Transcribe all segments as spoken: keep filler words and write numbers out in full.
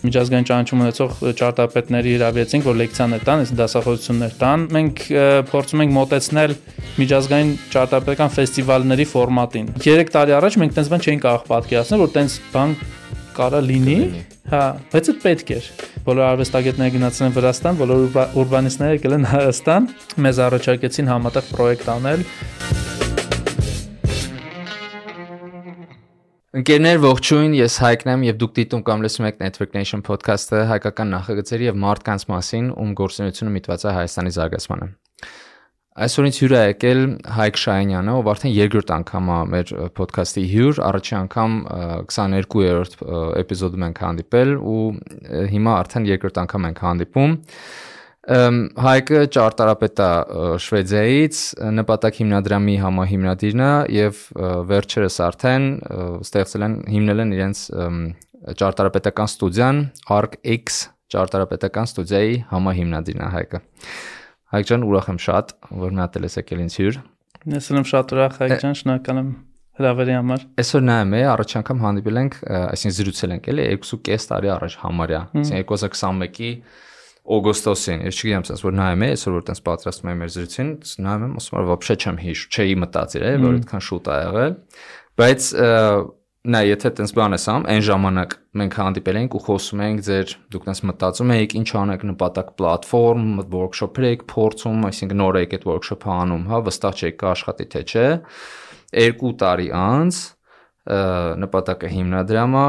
միջազգային ճանաչում ունեցող ճարտարապետների հրավիրեցինք, որ լեկցիաներ տան, իսկ դասախոսություններ տան։ Մենք փորձում ենք մոտեցնել միջազգային ճարտարապետական ֆեստիվալների ֆորմատին։ երեք տարի առաջ մենք տենց բան չէինք կարող պատկերացնել, որ տենց բան կարա լինի, հա, բայց այդ պետք էր։ Բոլոր արվեստագետները գնացել են Վրաստան, բոլոր ուրբանիստները եկել են Հայաստան, մեզ առաջարկեցին համատեղ պրոյեկտ անել։ Ընկերներ, ողջույն, ես Հայկն եմ եւ դուք դիտում կամ լսում եք Network Nation podcast-ը հայկական նախագծերի եւ մարդկանց մասին, ում գործունեությունը միտված է Հայաստանի զարգացմանը։ Այսօր ինձ հյուր է եկել Հայկ Շահինյանը, ով արդեն երկրորդ անգամ է մեր podcast-ի հյուր, առաջին անգամ քսաներկուերորդ էպիզոդում ենք հանդիպել ու հիմա արդեն երկրորդ անգամ ենք հանդիպում։ Հայկը ճարտարապետ է Շվեդիայից, նպատակ հիմնադրամի համահիմնադիրն է եւ վերջերս արդեն ստեղծել են հիմնել են իրենց ճարտարապետական ստուդիան ArcX ճարտարապետական ստուդիայի համահիմնադիրն է Հայկը։ Հայկ ջան, ուրախ եմ շատ, որ մտել ես եկել ինձ հյուր։ Ես եմ շատ ուրախ, Հայկ ջան, շնորհակալ եմ հրավերի համար։ Այսօր նայում եմ, առաջ անգամ հանդիպել ենք, այսինքն զրուցել ենք, էլի երկու կես տարի առաջ համարյա, այսինքն երկու հազար քսաներկի օգոստոսին, ես չգիտեմ, ասես որ նայում եմ, այսօր որ տենց պատրաստում եմ մեր զրույցին, նայում եմ, ասում եմ, вообще չեմ հիշ, չէի մտածել, է, որ այդքան շուտ ա եղել, բայց նա եթե տենց բան ես ամ, այն ժամանակ մենք հանդիպել ենք ու խոսում ենք ձեր դուք տենց մտածում եք ինչ անեք նպատակ պլատֆորմ, workshop-եր եք փորձում, այսինքն նոր եք այդ workshop-ը անում, հա, վստահ չեք կաշխատի թե չէ։ Երկու տարի անց նպատակը հիմնադրամը,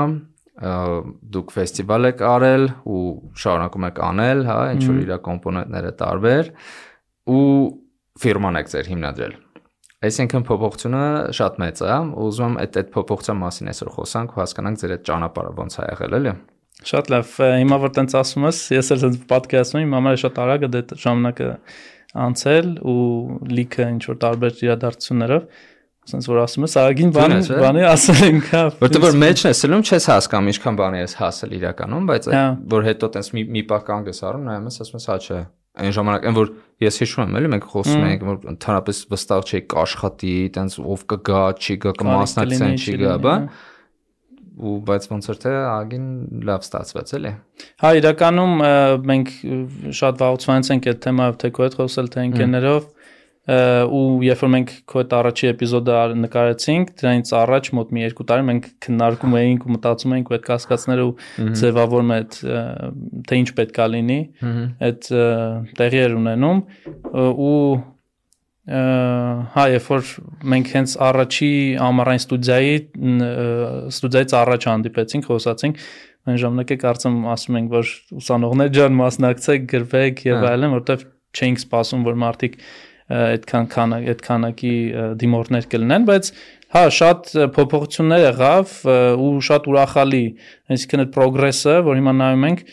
դուք ֆեստիվալ եք արել ու շարունակում եք անել, հա, ինչ որ իր կոմպոնենտները տարբեր ու ֆիրման եք ձեր հիմնադրել։ Այսինքն փոփոխությունը շատ մեծ է, ուզում եմ այդ այդ փոփոխության մասին այսօր խոսանք ու հասկանանք ձեր այդ ճանապարհը ոնց է եղել, էլի։ Շատ լավ, հիմա որ տենց ասում ես, ես էլ այդ պատկերացնում եմ, համար շատ արագ է դա ժամանակը անցել ու լիքը ինչ որ տարբեր իրադարձություններով, ասենց որ ասում ես, արագին բան բանի ասել ենք, հա։ Որտեղ որ մեջն ես սելում չես հասկանում ինչքան բանի ես հասել իրականում, բայց որ հետո տենց մի մի պահ կանգ ես առնում, նայում ես, ասում ես, հա չէ։ Այն ժամանակ այն որ ես հիշում եմ, էլի մենք խոսում ենք, որ ընդհանրապես վստահ չէի կաշխատի, տենց ով կգա, չի գա, կմասնակցեն, չի գա, բա ու բայց ոնց որ թե ագին լավ ստացվեց, էլի։ Հա, իրականում մենք շատ վաղուց ենք այդ թեմայով թե քո հետ խոսել, թե ընկերներով ու երբ որ մենք քո հետ առաջի էպիզոդը նկարեցինք, դրանից առաջ մոտ մի երկու տարի մենք քննարկում էինք ու մտածում էինք ու այդ կասկածները ու ձևավորում այդ թե ինչ պետք է լինի, այդ տեղի էր ունենում ու հա, երբ որ մենք հենց առաջի ամառային ստուդիայի ստուդիայից առաջ հանդիպեցինք, խոսացինք, այն ժամանակ է կարծեմ ասում ենք, որ ուսանողներ ջան մասնակցեք, գրվեք եւ այլն, որովհետեւ չէինք սպասում, որ մարդիկ այդքան քանակ այդ քանակի դիմորդներ կլինեն, բայց հա շատ փոփոխություններ եղավ ու շատ ուրախալի, այսինքն այդ պրոգրեսը, որ հիմա նայում ենք,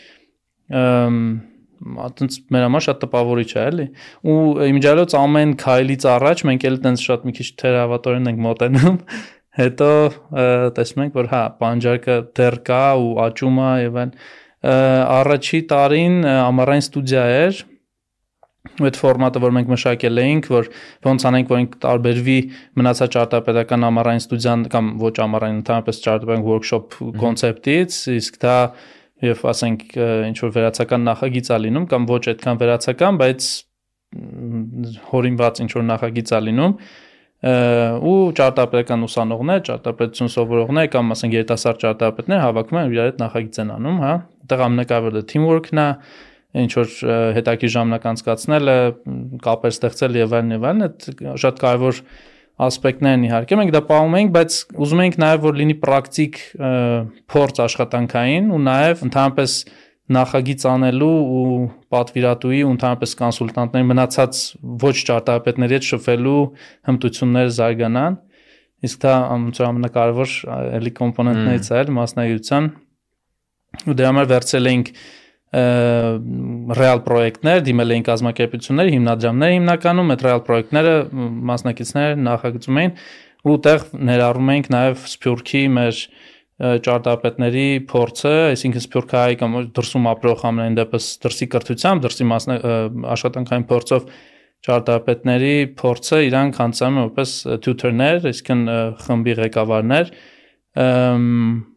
այտենց մեր համար շատ տպավորիչ է, էլի։ Ու իմիջիայլոց ամեն քայլից առաջ մենք էլ այտենց շատ մի քիչ թերավատորեն ենք մոտենում, հետո տեսնում ենք, որ հա բանջարկը դեռ կա ու աճում է եւ այլն։ Առաջի տարին ամառային ստուդիա էր այդ ֆորմատը, որ մենք մշակել էինք, որ ոնց անենք, որ ինք տարբերվի մնացած ճարտարապետական ամառային ստուդիան կամ ոչ ամառային, ընդհանրապես ճարտարապետական workshop կոնցեպտից, իսկ դա եւ ասենք ինչ որ վերացական նախագիծ է լինում կամ ոչ այդքան վերացական, բայց հորինված ինչ որ նախագիծ է լինում ու ճարտարապետական ուսանողներ, ճարտարապետություն սովորողներ կամ ասենք երիտասարդ ճարտարապետներ հավաքում են ու իրար հետ նախագիծ են անում, հա։ Այդտեղ ամենակարևորը team work-ն է, ինչ որ հետաքրքիր ժամանակ անցկացնելը, կապեր ստեղծել եւ այլն եւ այլն, այդ շատ կարեւոր ասպեկտներն իհարկե մենք դա պահում ենք, բայց ուզում ենք նաեւ որ լինի պրակտիկ փորձ աշխատանքային ու նաեւ ընդհանրապես նախագիծ անելու ու պատվիրատուի ու ընդհանրապես կոնսուլտանտների մնացած ոչ ճարտարապետների հետ շփվելու հմտությունները զարգանան, իսկ դա ամենակարևոր էլի կոմպոնենտներից է, մասնագիտության ու դրա համար վերցրել ենք ռեալ պրոյեկտներ, դիմել էին կազմակերպություններ, հիմնադրամներ հիմնականում, այդ ռեալ պրոյեկտները մասնակիցներ նախագծում էին ու տեղ ներառում ենք նաև Սփյուռքի մեր ճարտարապետների փորձը, այսինքն Սփյուռքահայ կամ դրսում ապրող ամենայն դեպս դրսի կրթությամբ, դրսի աշխատանքային փորձով ճարտարապետների փորձը իրանք հանձնում են որպես tutor-ներ, այսինքն խմբի ղեկավարներ,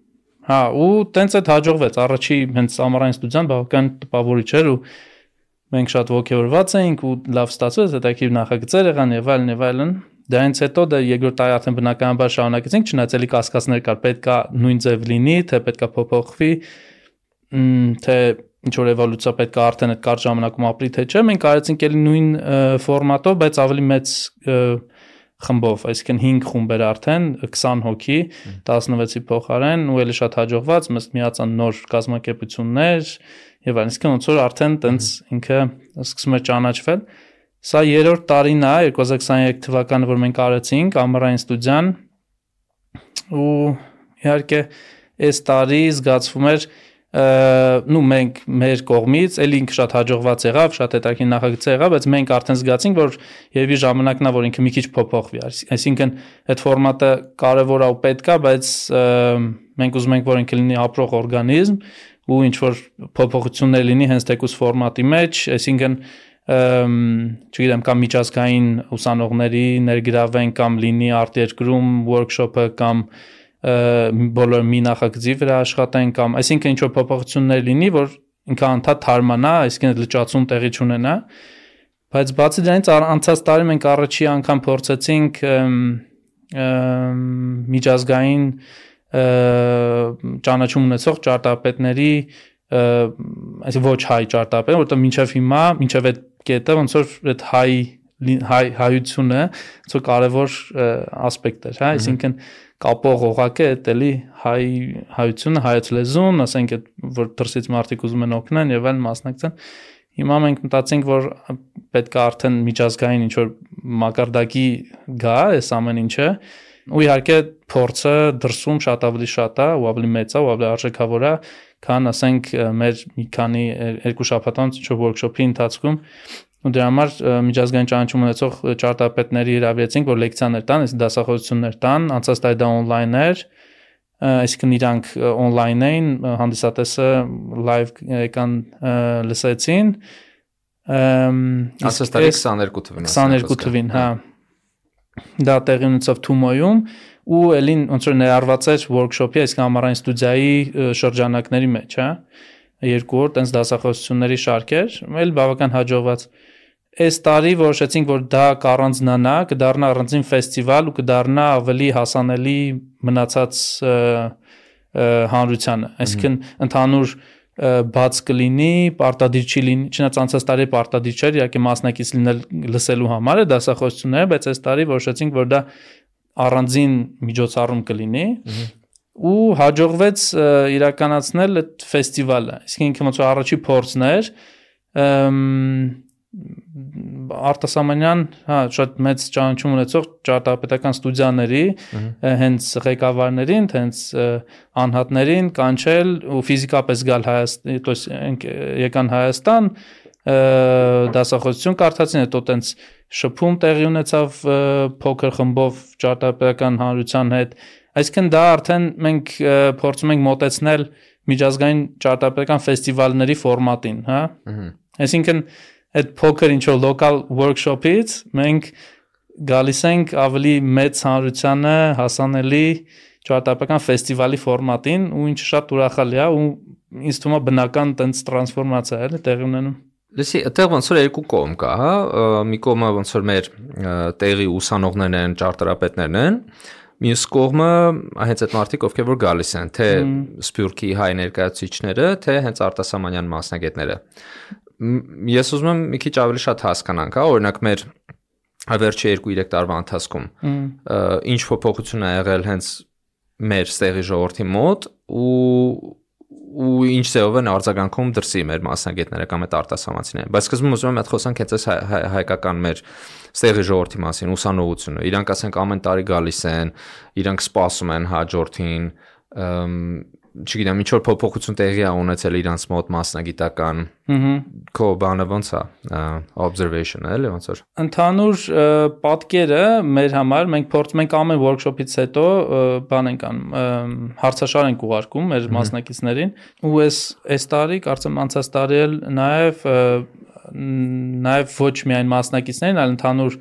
Հա, ու տենց այդ հաջողվեց։ Առաջի հենց ամառային ստուդիան բավական տպավորիչ էր ու մենք շատ ողջորված էինք ու լավ ստացվեց, հետաքրքիր նախագծեր եղան եւ այլն եւ այլն։ Դրանից հետո դա երկրորդ տարի արդեն բնականաբար շարունակեցինք, չնայած էլի կասկածներ կար, պետքա նույն ձև լինի, թե պետքա փոփոխվի, թե ինչ որ էվոլյուցիա պետքա արդեն այդ կարճ ժամանակում ապրի, թե չէ։ Մենք արեցինք էլի նույն ֆորմատով, բայց ավելի մեծ խմբով, այսինքն հինգ խումբեր արդեն, քսան հոգի, տասնվեցի փոխարեն ու էլի շատ հաջողված, մեզ միացան նոր կազմակերպություններ եւ այսինքն ոնց որ արդեն տենց ինքը սկսում է ճանաչվել։ Սա երրորդ տարին է երկու հազար քսաներեք թվականը, որ մենք արեցինք ամառային ստուդիան ու իհարկե այս տարի զգացվում էր նու մենք մեր կողմից էլի ինքը շատ հաջողված եղավ, շատ հետաքրքիր նախագծեր եղավ, բայց մենք արդեն զգացինք, որ երևի ժամանակն է, որ ինքը մի քիչ փոփոխվի, այսինքն այդ ֆորմատը կարևոր է ու պետք է, բայց մենք ուզում ենք, որ ինքը լինի ապրող օրգանիզմ ու ինչ որ փոփոխություններ լինի հենց տեկուս ֆորմատի մեջ, այսինքն չգիտեմ, կամ միջազգային ուսանողների ներգրավեն կամ լինի արտերկրում workshop-ը կամ բոլոր մի նախագծի վրա աշխատեն կամ այսինքն ինչ որ փոփոխություններ լինի, որ ինքը անդադ թարմանա, այսինքն լճացում տեղի չունենա, բայց բացի դրանից անցած տարի մենք առաջի անգամ փորձեցինք միջազգային ճանաչում ունեցող ճարտարապետների, այսինքն ոչ հայ ճարտարապետներ, որտեղ մինչև հիմա, մինչև այդ կետը ոնց որ այդ հայ հայ հայությունը ոնց որ կարևոր ասպեկտ էր, հա, այսինքն կապող օղակը այդ էլի հայ հայությունը, հայոց լեզուն, ասենք այդ որ դրսից մարդիկ ուզում են օգնեն եւ այլն մասնակցեն։ Հիմա մենք մտածենք, որ պետք է արդեն միջազգային ինչ որ մակարդակի գա այս ամեն ինչը, ու իհարկե փորձը դրսում շատ ավելի շատ է, ու ավելի մեծ է, ու ավելի արժեքավոր է, քան ասենք մեր մի քանի երկու շաբաթվա ինչ որ workshop-ի ընթացքում ու դրա համար միջազգային ճանաչում ունեցող ճարտարապետների հրավիրեցինք, որ լեկցիաներ տան, այս դասախոսություններ տան, անցած տարի դա on-line էր, այսինքն իրանք on-line էին, հանդիսատեսը live եկան լսեցին, անցած տարի քսաներկու թվին, քսաներկու թվին, հա, դա տեղի ունեցավ Թումոյում ու էլին ոնց որ ներառված էր workshop-ի, այսինքն ամառային ստուդիայի շրջանակների մեջ, հա, երկու օր տենց դասախոսությունների շարք էր, էլ բավական հաջողված։ Այս տարի որոշեցինք, որ դա կառանձնանա, կդառնա առանձին ֆեստիվալ ու կդառնա ավելի հասանելի մնացած հանրությանը, այսինքն ընդհանուր բաց կլինի, պարտադիր չի լինի, չնայած անցած տարի պարտադիր չէր, իհարկե մասնակից լինել լսելու համար է դասախոսությունները, բայց այս տարի որոշեցինք, որ դա առանձին միջոցառում կլինի ու հաջողվեց իրականացնել այդ ֆեստիվալը, այսինքն ինքը ոնց որ առաջի փորձն էր, արտասահմանյան, հա, շատ մեծ ճանաչում ունեցող ճարտարապետական ստուդիաների, հենց ղեկավարներին, հենց անհատներին կանչել ու ֆիզիկապես գալ Հայաստան, եկան Հայաստան, դասախոսություն կարդացին, հետո տենց շփում տեղի ունեցավ փոքր խմբով ճարտարապետական հանրության հետ, այսինքն դա արդեն մենք փորձում ենք մոտեցնել միջազգային ճարտարապետական ֆեստիվալների ֆորմատին, հա, այսինքն այդ փոքր ինչ որ local workshop-ից մենք գալիս ենք ավելի մեծ հանրությանը հասանելի ճարտարապետական ֆեստիվալի ֆորմատին ու ինչը շատ ուրախալի է ու ինձ թվում է բնական տենց տրանսֆորմացիա է տեղի ունենում։ Լսի, այդտեղ ոնց որ երկու կողմ կա, հա, մի կողմը ոնց որ մեր տեղի ուսանողներն են, ճարտարապետներն են, մյուս կողմը հենց այդ մարդիկ, ովքեր որ գալիս են, թե Սփյուռքի հայ ներկայացուցիչները, թե հենց արտասահմանյան մասնագետները։ Ես ուզում եմ մի քիչ ավելի շատ հասկանանք, հա, օրինակ մեր վերջի երկու երեք տարվա ընթացքում ինչ փոփոխություն ա եղել հենց մեր ստեղի ժողովրդի մոտ ու ու ինչ ձևով են արձագանքում դրսի մեր մասնագետները կամ այդ արտասահմանցիները, բայց սկզբում ուզում եմ այդ խոսանք հենց այս հայկական մեր ստեղի ժողովրդի մասին, ուսանողությունը, իրանք ասենք ամեն տարի գալիս են, իրանք սպասում են հաջորդին, չգիտեմ, ինչ որ փոփոխություն տեղի ա ունեցել իրանց մոտ մասնագիտական, քո բանը ոնց է, observation-ը, էլի ոնց որ։ Ընդհանուր պատկերը մեր համար մենք փորձում ենք ամեն workshop-ից հետո բան ենք անում, հարցաշար ենք ուղարկում մեր մասնակիցներին, ու այս այս տարի, կարծեմ անցած տարի էլ նաև նաև ոչ միայն մասնակիցներին, այլ ընդհանուր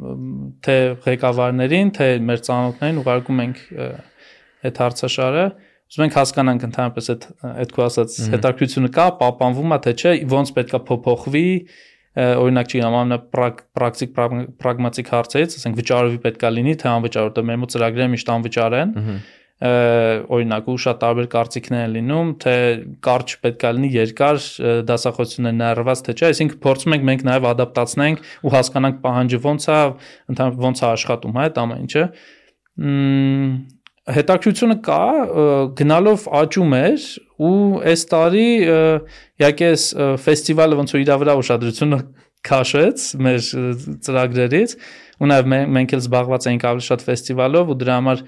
թե ղեկավարներին, թե մեր ծանոթներին ուղարկում ենք այդ հարցաշարը ուզում ենք հասկանանք ընդհանրապես այդ այդ քո ասած հետաքրությունը կա, պահպանվում է թե չէ, ոնց պետքա փոփոխվի, օրինակ չի ամենա պրակտիկ պրագմատիկ հարցերից, ասենք վճարովի պետքա լինի, թե անվճար, որտեղ մեր մոտ ծրագրերը միշտ անվճար են, օրինակ ու շատ տարբեր կարծիքներ են լինում, թե կարճ պետքա լինի, երկար դասախոսություններ ներառված թե չէ, այսինքն փորձում ենք մենք նաև ադապտացնենք ու հասկանանք պահանջը ոնց է, ընդհանրապես ոնց է աշխատում այդ ամեն ինչը։ Հետաքրությունը կա, գնալով աճում էր ու այս տարի իհարկե ֆեստիվալը ոնց որ իր վրա ուշադրությունը քաշեց մեր ծրագրերից ու նաև մենք էլ զբաղված էինք ավելի շատ ֆեստիվալով ու դրա համար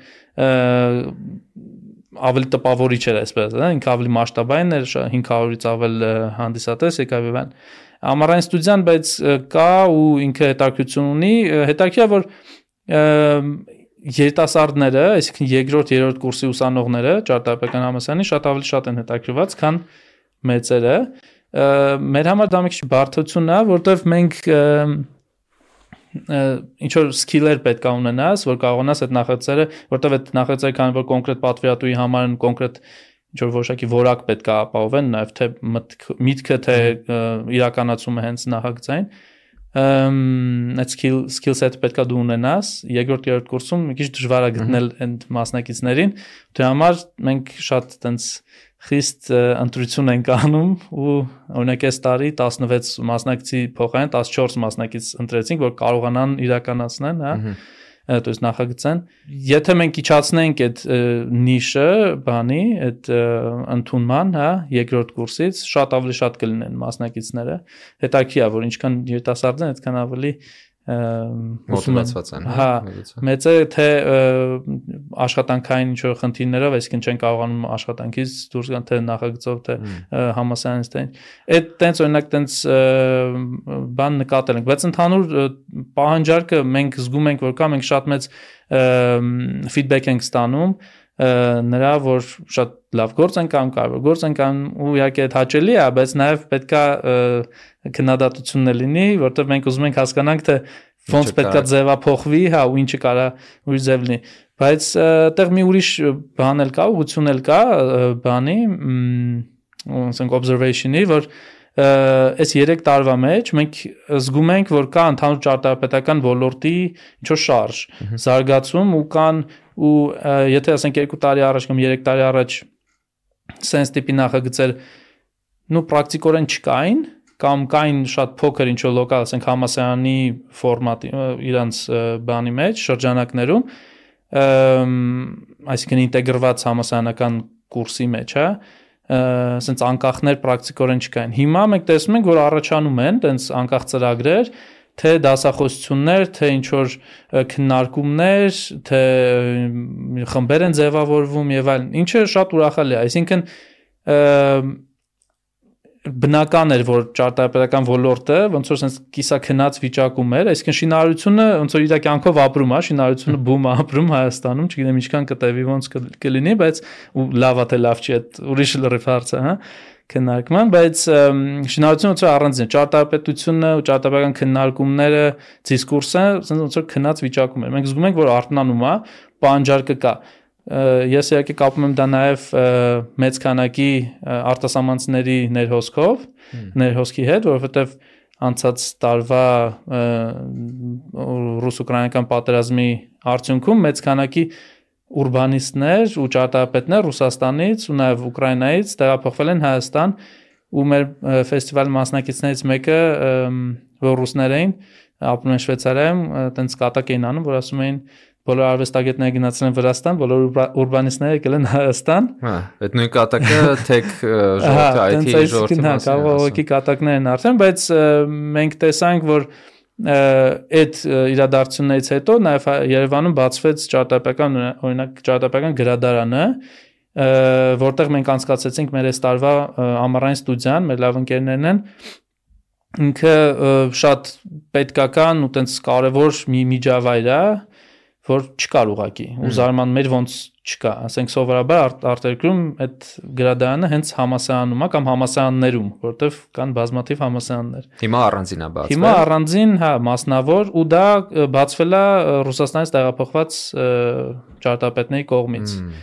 ավելի տպավորիչ էր այսպես, ինքը ավելի մասշտաբային էր, հինգ հարյուրից ավել հանդիսատես եկավ եւ ամառային ստուդիան, բայց կա ու ինքը հետաքրություն ունի, հետաքրքիր է որ երիտասարդները, այսինքն երկրորդ, երրորդ կուրսի ուսանողները ճարտարապետական համալսարանի շատ ավելի շատ են հետաքրքրված, քան մեծերը։ Մեր համար դա մի քիչ բարդություն է, որովհետև մենք ինչ որ սկիլեր պետք է ունենաս, որ կարողանաս այդ նախագծերը, որովհետև այդ նախագծերը քանի որ կոնկրետ պատվիրատուի համար են կոնկրետ ինչ որ որոշակի որակ պետք է ապահովեն, նաև թե միտքը թե իրականացումը հենց նախագծային այդ skill skill set պետքա դու ունենաս երկրորդ երրորդ կուրսում մի քիչ դժվար է գտնել այդ մասնակիցներին դրա համար մենք շատ տենց խիստ ընտրություն ենք անում ու օրինակ այս տարի տասնվեց մասնակցի փոխարեն տասնչորս մասնակից ընտրեցինք որ կարողանան իրականացնեն հա то есть նախագծեն եթե մենք իջացնենք այդ նիշը բանի այդ ընդունման հա երկրորդ կուրսից շատ ավելի շատ կլինեն մասնակիցները հետաքրքիր է որ ինչքան երիտասարդ են այդքան ավելի մոտիվացված են հա մեծը թե աշխատանքային ինչ որ խնդիրներով այսինքն չեն կարողանում աշխատանքից դուրս գան թե նախագծով թե համասարանից թե այդ տենց օրինակ տենց բան նկատել ենք բայց ընդհանուր պահանջարկը մենք զգում ենք որ կա մենք շատ մեծ ֆիդբեք ենք ստանում նրա որ շատ լավ գործ են կանում, կարևոր գործ են կանում ու իհարկե այդ հաճելի է, բայց նաև պետքա քննադատություններ լինի, որտեղ մենք ուզում ենք հասկանանք թե ոնց պետքա ձևափոխվի, հա, ու ինչը կարա ուրիշ ձև լինի, բայց այդտեղ մի ուրիշ բան էլ կա, ուղղություն էլ կա, բանի, ասենք observation-ի, որ այս երեք տարվա մեջ մենք զգում ենք, որ կա ընդհանուր ճարտարապետական ոլորտի ինչ-որ շարժ, զարգացում ու կան ու եթե ասենք երկու տարի առաջ կամ երեք տարի առաջ sense տիպի նախագծեր նու պրակտիկորեն չկային կամ կային շատ փոքր ինչ-որ լոկալ ասենք համասարանի ֆորմատի իրանց բանի մեջ շրջանակներում այսինքն ինտեգրված համասարանական կուրսի մեջ հա ասենց անկախներ պրակտիկորեն չկային հիմա մենք տեսնում ենք որ առաջանում են տենց անկախ ծրագրեր թե դասախոսություններ, թե ինչ-որ քննարկումներ, թե խմբեր են ձևավորվում եւ այլն, ինչը շատ ուրախալի է, այսինքն բնական էր, որ ճարտարապետական ոլորտը ոնց որ sense կիսաքնած վիճակում էր, այսինքն շինարարությունը ոնց որ իր կյանքով ապրում է, շինարարությունը բում է ապրում Հայաստանում, չգիտեմ ինչքան կտևի ոնց կլինի, բայց ու լավ է թե լավ չի, այդ ուրիշ լրիվ հարց է, հա քննարկման, բայց շինարարությունը ոնց որ առանձին է, ճարտարապետությունը ու ճարտարապետական քննարկումները, դիսկուրսը ոնց որ քնած վիճակում է։ Մենք զգում ենք, որ արթնանում է, պահանջարկը կա։ Ես իհարկե կապում եմ դա նաև մեծ քանակի արտասահմանցիների ներհոսքով, ներհոսքի հետ, որովհետև անցած տարվա ռուս-ուկրաինական պատերազմի արդյունքում մեծ քանակի ուրբանիստներ ու ճարտարապետներ Ռուսաստանից ու նաև Ուկրաինայից տեղափոխվել են Հայաստան ու մեր ֆեստիվալի մասնակիցներից մեկը որ ռուսներ էին ապրում են Շվեյցարիայում տենց կատակ էին անում որ ասում էին բոլոր արվեստագետները գնացել են Վրաստան, բոլոր ուրբանիստները եկել են Հայաստան։ Հա, այդ նույն կատակը թեք ժողովրդի այ թի ժողովրդի մասին։ Հա, կարող կատակներ են արդեն, բայց մենք տեսանք, որ այդ իրադարձություններից հետո նաև Երևանում բացվեց ճարտարապետական օրինակ ճարտարապետական գրադարանը, որտեղ մենք անցկացրեցինք մեր այս տարվա ամառային ստուդիան, մեր լավ ընկերներն են։ Ինքը շատ պետքական ու տենց կարևոր մի միջավայր է, որ չկար ուղակի ու զարմանում էր ոնց չկա, ասենք սովորաբար արտերկրում այդ գրադարանը հենց համասարանում է կամ համասարաններում, որտեղ կան բազմաթիվ համասարաններ։ Հիմա առանձին է բացվել։ Հիմա առանձին, հա, մասնավոր ու դա բացվել է Ռուսաստանից տեղափոխված ճարտարապետների կողմից։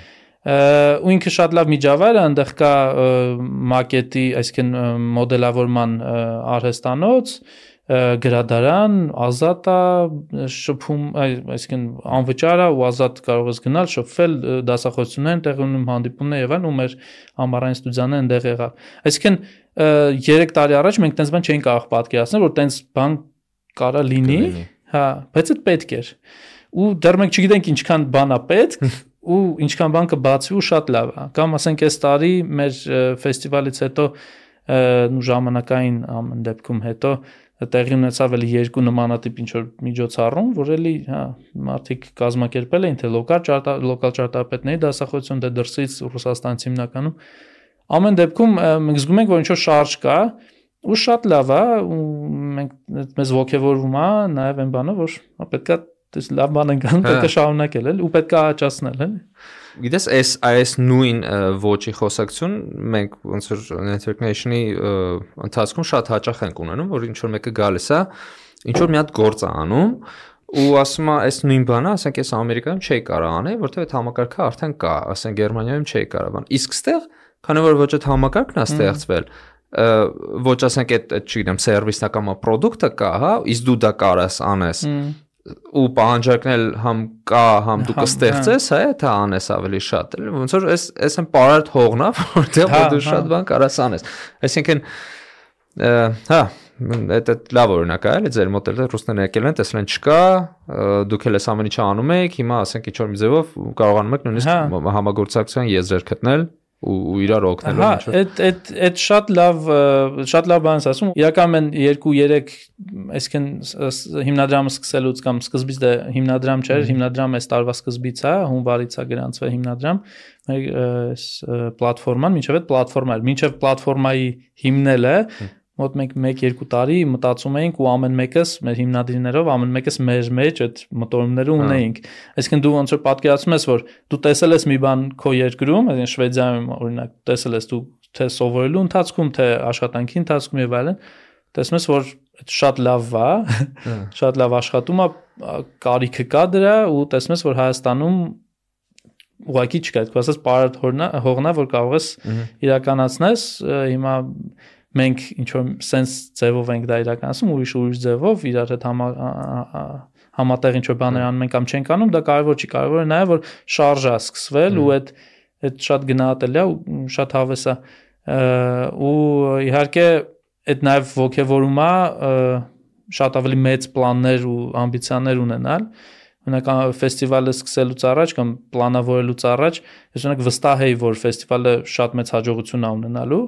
ու ինքը շատ լավ միջավայր է, այնտեղ կա մակետի, այսինքն մոդելավորման արհեստանոց, գրադարան, ազատ է, շփում, այսինքն անվճար է ու ազատ կարող ես գնալ, շփվել, դասախոսություններ տեղի ունենում, հանդիպումներ եւ այլն, ու մեր համառային ստուդիաները այնտեղ եղավ։ Այսինքն երեք տարի առաջ մենք տենց բան չէինք կարող պատկերացնել, որ տենց բան կարա լինի, հա, բայց այդ պետք էր։ Ու դեռ մենք չգիտենք ինչքան բան է պետք, ու ինչքան բան կբացվի ու շատ լավ է։ Կամ ասենք այս տարի մեր ֆեստիվալից հետո ու ժամանակային ամեն դեպքում հետո տեղի ունեցավ էլի երկու նմանատիպ ինչ որ միջոցառում, որ էլի, հա, մարդիկ կազմակերպել էին թե լոկալ լոկալ ճարտարապետների դասախոսություն, թե դրսից Ռուսաստանից հիմնականում։ Ամեն դեպքում մենք զգում ենք, որ ինչ որ շարժ կա, ու շատ լավ է, ու մենք մեզ ողջևորվում է նաև այն բանը, որ պետքա դες լավ բան ենք անում, պետք է շարունակել էլ ու պետք է աճացնել, էլի։ Գիտես, այս այս նույն ոճի խոսակցություն մենք ոնց որ Network Nation-ի ընթացքում շատ հաճախ ենք ունենում, որ ինչ որ մեկը գալիս է, ինչ որ մի հատ գործ է անում ու ասում է, այս նույն բանը, ասենք այս Ամերիկայում չի կարող անել, որտեղ այդ համակարգը արդեն կա, ասենք Գերմանիայում չի կարող բան։ Իսկ ստեղ, քանի որ ոչ այդ համակարգն է ստեղծվել, ոչ ասենք այդ, չգիտեմ, սերվիսն կամ պրոդուկտը կա, հա, իսկ դու դա կարաս անես ու պահանջարկն էլ համ կա, համ դու կստեղծես, հա, դա անես ավելի շատ, էլի ոնց որ այս այս են պարարտ հողն է, որտեղ դու շատ բան կարաս անես։ Այսինքն, հա, դա լավ օրինակ է, էլի ձեր մոտ էլ ռուսներն եկել են, տեսել են չկա, դուք էլ այս ամեն ինչը անում եք, հիմա ասենք ինչ որ մի ձևով կարողանում եք նույնիսկ համագործակցության եզրեր գտնել ու իրար օգնելու ինչ որ։ Հա, այդ այդ այդ շատ լավ շատ լավ բան ես ասում։ Իրականում երկու երեք, այսինքն հիմնադրամը սկսելուց կամ սկզբից դա հիմնադրամ չէր, հիմնադրամը այս տարվա սկզբից է, հունվարից է գրանցվել հիմնադրամ, մեր այս պլատֆորման, մինչև այդ պլատֆորմա էր, մինչև պլատֆորմայի հիմնելը մոտ մենք մեկ-երկու տարի մտածում էինք ու ամեն մեկս մեր հիմնադիրներով ամեն մեկս մեր մեջ այդ մոտորումները ունեինք։ Այսինքն դու ոնց որ պատկերացնում ես, որ դու տեսել ես մի բան քո երկրում, այսինքն Շվեդիայում օրինակ տեսել ես դու թե սովորելու ընթացքում, թե աշխատանքի ընթացքում եւ այլն, տեսնում ես, որ շատ լավ է, շատ լավ աշխատում է, կարիքը կա դրա ու տեսնում ես, որ Հայաստանում ուղղակի չկա, այդպես ասած պարարտ հողնա, որ կարող ես իրականացնես, հիմա մենք ինչ որ sense ձևով ենք դա իրականացնում, ուրիշ ուրիշ ձևով իրար հետ համատեղ ինչ որ բաներ անում ենք կամ չենք անում, դա կարևոր չի, կարևորը նաև որ շարժը սկսվել ու այդ այդ շատ գնահատելի է ու շատ հավես է ու իհարկե այդ նաև ոգևորում է շատ ավելի մեծ պլաններ ու ամբիցիաներ ունենալ։ Օրինակ ֆեստիվալը սկսելուց առաջ կամ պլանավորելուց առաջ ես օրինակ վստահ էի, որ ֆեստիվալը շատ մեծ հաջողություն է ունենալու։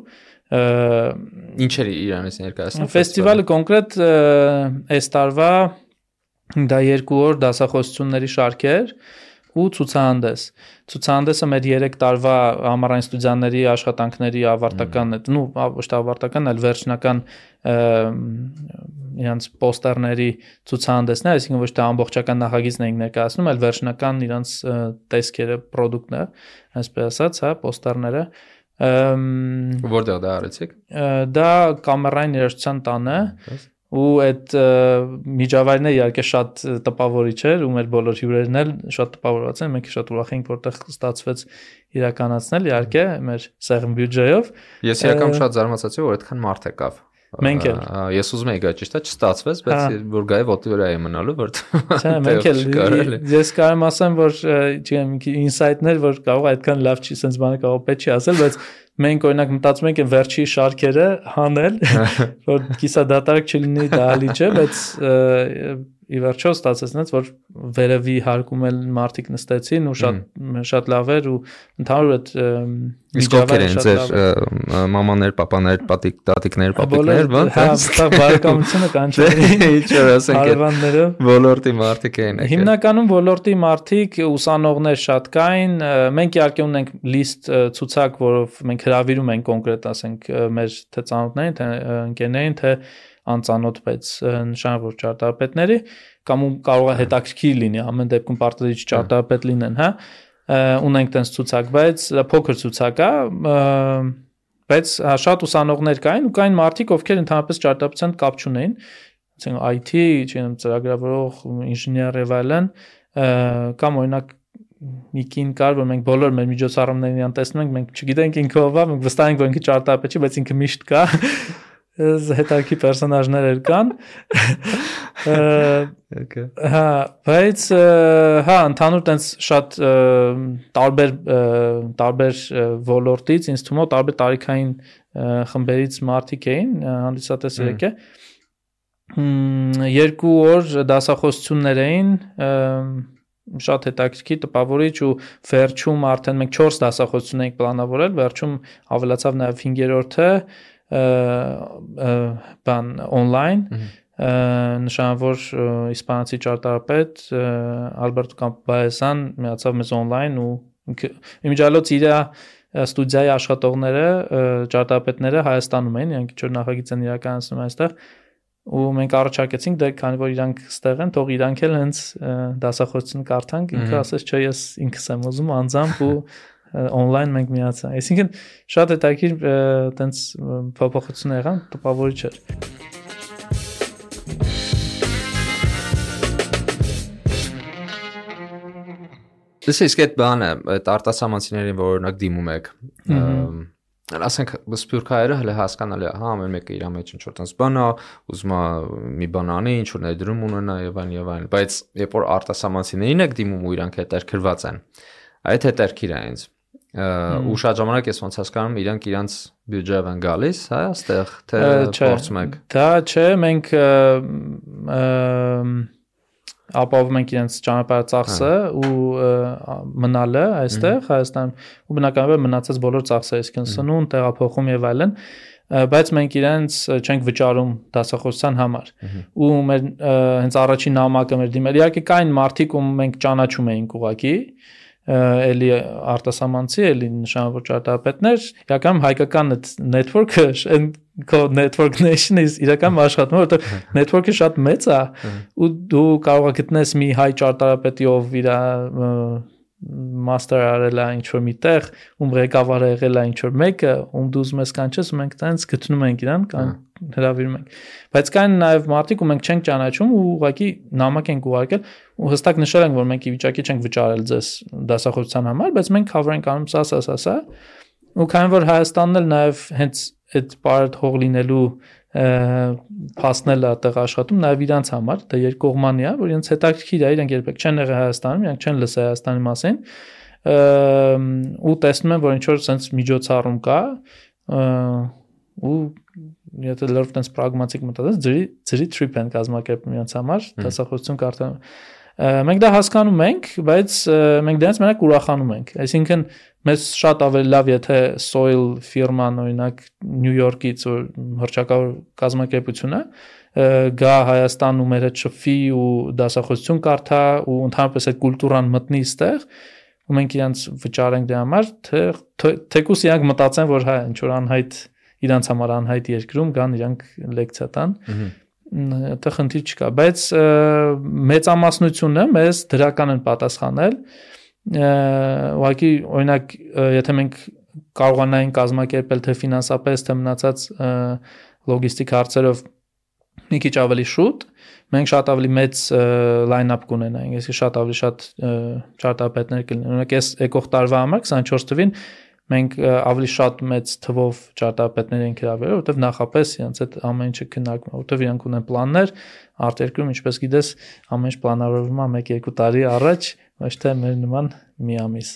Ինչեր Իրանից ներկայացնում ֆեստիվալը կոնկրետ այս տարվա դա երկու օր դասախոսությունների շարք էր ու ցուցահանդես։ Ցուցահանդեսը մեր երեք տարվա համառային ստուդիաների աշխատանքների ավարտական, նու ոչ թե ավարտական, այլ վերջնական իրանց պոստերների ցուցահանդեսն է, այսինքն ոչ թե ամբողջական նախագիծն ենք ներկայացնում, այլ վերջնական իրանց տեսքերը, պրոդուկտը, այսպես ասած, հա, պոստերները։ Որտեղ դա արեցիք։ Դա կամերային երաժշտության տանը ու այդ միջավայրն է իհարկե շատ տպավորիչ էր ու մեր բոլոր հյուրերն էլ շատ տպավորված են, մենք շատ ուրախ ենք, որտեղ ստացվեց իրականացնել իհարկե մեր սեղմ բյուջեով։ Ես իրական շատ զարմացած եմ, որ այդքան մարդ եկավ։ Մենք էլ ես ուզում եի գա, ճիշտ է, չստացվեց, բայց որ գայի ոտի վրա եմ մնալու, որտեղ Չէ, մենք էլ ես կարեմ ասեմ, որ չգիտեմ, ինսայթներ, որ կարող այդքան լավ չի, sense բանը կարող պետք չի ասել, բայց մենք օրինակ մտածում ենք վերջի շարքերը հանել, որ կիսա դատարկ չլինի դահլիճը, բայց ի վերջո ստացեց այնց, որ վերևի հարկում էլ մարդիկ նստեցին ու շատ շատ լավ էր ու ընդհանուր այդ իսկ ովքեր են ձեր մամաներ, պապաներ, տատիկ, տատիկներ, պապիկներ, բան։ Հա, բարեկամությունը կանչելի։ Ինչ որ ասենք, ոլորտի մարդիկ էին եկել։ Հիմնականում ոլորտի մարդիկ, ուսանողներ շատ կային, մենք իհարկե ունենք լիստ ցուցակ, որով մենք հրավիրում ենք կոնկրետ, ասենք, մեր թե ծանոթներին, թե ընկերներին, թե անծանոթ բայց նշանավոր ճարտարապետների կամ կարող է հետաքրքիր լինի ամեն դեպքում պարտադիր ճարտարապետ լինեն, հա, ունենք տենց ցուցակ, բայց փոքր ցուցակ է, բայց շատ ուսանողներ կային ու կային մարդիկ, ովքեր ընդհանրապես ճարտարապետության կապ չունեին, ասենք I T, չգիտեմ, ծրագրավորող, ինժեներ եւ այլն, կամ օրինակ մի կին կար, որ մենք բոլոր մեր միջոցառումներին իրան տեսնում ենք, մենք չգիտենք ինքը ով է, մենք վստահ ենք, որ ինքը ճարտարապետ չի, բայց ինքը միշտ կա։ Հետարքի պերսոնաժներ կան։ Հա, բայց հա, ընդհանուր տենց շատ տարբեր տարբեր ոլորտից, ինձ թվում է տարբեր տարիքային խմբերից մարդիկ էին հանդիսատես եկե։ Երկու օր դասախոսություններ էին, շատ հետաքրքիր, տպավորիչ ու վերջում արդեն մենք չորս դասախոսություն էինք պլանավորել, վերջում ավելացավ նաև հինգերորդը բան on-line նշանավոր իսպանացի ճարտարապետ Ալբերտո Կամպայեսյան միացավ մեզ on-line ու իմիջիալոց իր ստուդիայի աշխատողները ճարտարապետները Հայաստանում էին, իրանք ինչ-որ նախագիծ են իրականացնում այստեղ ու մենք առաջարկեցինք դե քանի որ իրանք ստեղ են, թող իրանք էլ հենց դասախոսություն կարդանք, ինքը ասեց չէ ես ինքս եմ ուզում անձամբ ու on-line մենք միացա։ Այսինքն շատ հետաքրքիր տենց փոփոխություններ եղան, տպավորիչ էր։ Դες իսկ այդ բանը, այդ արտասահմանցիներին որ օրինակ դիմում եք, ասենք սփյուռքահայերը հələ հասկանալի է, հա, ամեն մեկը իր մեջ ինչ որ տես բան է, ուզում է մի բան անի, ինչ որ ներդրում ունենա եւ այլն եւ այլն, բայց երբ որ արտասահմանցիներին եք դիմում ու իրանք հետաքրքրված են, այդ հետաքրքիր է ինձ։ Ու շատ ժամանակ ես ոնց հասկանում իրանք իրանց բյուջեով են գալիս, հա, այստեղ թե փորձում եք։ Դա չէ, մենք ապահովում ենք իրենց ճանապարհ ծախսը ու մնալը այստեղ Հայաստանում ու բնականաբար մնացած բոլոր ծախսերը, այսինքն սնունդ, տեղափոխում եւ այլն, բայց մենք իրենց չենք վճարում դասախոսության համար։ Ու մեր հենց առաջին նամակը մեր դիմել, իհարկե կային մարդիկ, ում մենք ճանաչում էինք ուղակի, էլի արտասահմանցի, էլի նշանավոր ճարտարապետներ, իրականում հայկական network-ը, քո network nation-ից իրականում աշխատում, որովհետեւ network-ը շատ մեծ է ու դու կարող ես գտնես մի հայ ճարտարապետի, ով իր master արել է ինչ-որ միտեղ, ում ղեկավարը եղել է ինչ-որ մեկը, ում դու ուզում ես կանչես, ու մենք տենց գտնում ենք իրան, կան հրավիրում ենք։ Բայց կային նաև մարդիկ, ու մենք չենք ճանաչում ու ուղղակի նամակ ենք ուղարկել ու հստակ նշել ենք, որ մենք ի վիճակի չենք վճարել ձեզ դասախոսության համար, բայց մենք cover ենք անում սա, սա, սա, սա։ Ու քանի որ Հայաստանն էլ նաև հենց այդ բարդ հող լինելու փաստնել է տեղ աշխատում նաև իրանց համար, դա երկկողմանի է, որ իրենց հետաքրքիր է, իրենք երբեք չեն եղել Հայաստանում, իրենք չեն լսել Հայաստանի մասին, ու տեսնում են, որ ինչ որ sense միջոցառում կա, ու եթե լրիվ տենց պրագմատիկ մտածես, ջրի ջրի trip են կազմակերպում իրենց համար, դասախոսություն կարդան։ Մենք դա հասկանում ենք, բայց մենք դրանց մենակ ուրախանում ենք։ Այսինքն մեզ շատ ավելի լավ եթե Soil ֆիրման օրինակ Նյու Յորքից որ հռչակավոր կազմակերպություն է գա Հայաստան ու մեր հետ շփվի ու դասախոսություն կարդա ու ընդհանրապես այդ կուլտուրան մտնի այստեղ ու մենք իրանց վճարենք դրա համար թե թեկուս իրանք մտածեն որ հա ինչ որ անհայտ իրանց համար անհայտ երկրում կան իրանք լեկցիա տան դա խնդիր չկա բայց մեծամասնությունը մեզ դրական են պատասխանել ուղղակի օրինակ եթե մենք կարողանային կազմակերպել թե ֆինանսապես թե մնացած լոգիստիկ հարցերով մի քիչ ավելի շուտ մենք շատ ավելի մեծ line-up կունենայինք այսինքն շատ ավելի շատ ճարտարապետներ կլինեն օրինակ այս եկող տարվա համար քսանչորս թվին մենք ավելի շատ մեծ թվով ճարտարապետներ ենք հրավիրել, որովհետև նախապես իրենց այդ ամեն ինչը քննարկվում է, որովհետև իրենք ունեն պլաններ, արտերկրում ինչպես գիտես, ամեն ինչ պլանավորվում է մեկ-երկու տարի առաջ, ոչ թե մեր նման մի ամիս։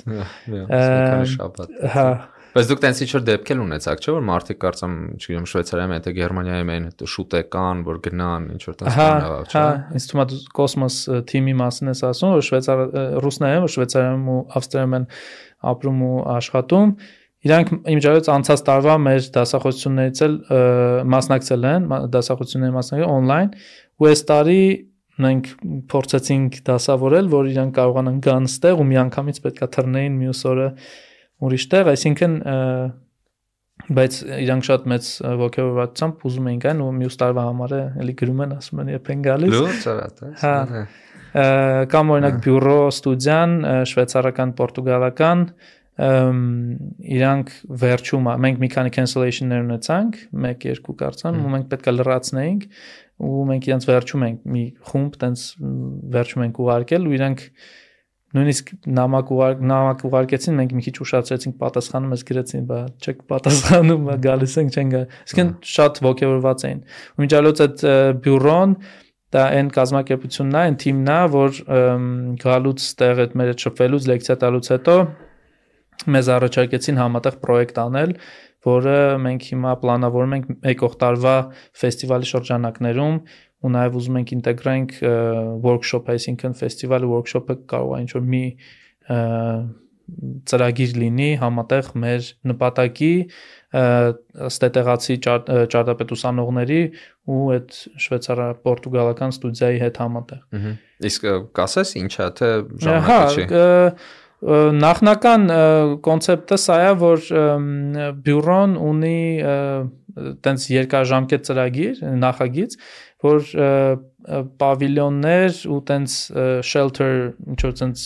Հա, բայց դուք տենց ինչ-որ դեպք էլ ունեցաք, չէ՞ որ մարդիկ կարծեմ, չգիտեմ, Շվեյցարիայում եթե Գերմանիայում են շուտ եկան, որ գնան, ինչ-որ տենց բան եղավ, չէ՞։ Հա, ինձ թվում է կոսմոս թիմի մասին ես ասում, որ Շվեյցար ռուսներն, որ Շվեյցարիայում ու Ավստրիայում են ապրում ու աշխատում, իրանք իմիջիալոց անցած տարվա մեր դասախոսություններից էլ մասնակցել են, դասախոսությունների մասնակցել on-line, ու այս տարի մենք փորձեցինք դասավորել, որ իրանք կարողանան գան ստեղ ու միանգամից պետքա թռնեին մյուս օրը ուրիշ տեղ, այսինքն բայց իրանք շատ մեծ ոգևորվածությամբ ուզում էին գան ու մյուս տարվա համար էլի գրում են, ասում են երբ են գալիս։ Լուրջ արած է։ Հա։ Կամ օրինակ բյուրո ստուդիան, շվեյցարական, պորտուգալական, իրանք վերջում, մենք մի քանի cancellation-ներ ունեցանք, մեկ երկու կարծեմ, ու մենք պետք է լրացնեինք, ու մենք իրանք վերջում ենք մի խումբ, տենց վերջում ենք ուղարկել, ու իրանք նույնիսկ նամակ նամակ ուղարկեցին, մենք մի քիչ ուշացրեցինք, պատասխանում ես գրեցին, բա չեք պատասխանում, գալիս ենք, չեն գա։ Իսկն շատ ոգևորված էին։ Ու միջալոց այդ բյուրոն դա այն կազմակերպությունն է, այն թիմն է, որ գալուց տեղ այդ մեր այդ շփվելուց, լեկցիա տալուց հետո մեզ առաջարկեցին համատեղ պրոյեկտ անել, որը մենք հիմա պլանավորում ենք եկող տարվա ֆեստիվալի շրջանակներում ու նաև ուզում ենք ինտեգրենք workshop, այսինքն ֆեստիվալի workshop-ը կարող է ինչ-որ մի ծրագիր լինի համատեղ մեր նպատակի ստետեղացի ճարտարապետ ուսանողների ու այդ շվեյցարա-պորտուգալական ստուդիայի հետ համատեղ։ Իսկ կասես ինչ է, թե ժամանակը չի։ Նախնական կոնցեպտը սա է, որ բյուրոն ունի տենց երկարաժամկետ ծրագիր, նախագիծ, որ պավիլյոններ ու տենց shelter, ինչ-որ տենց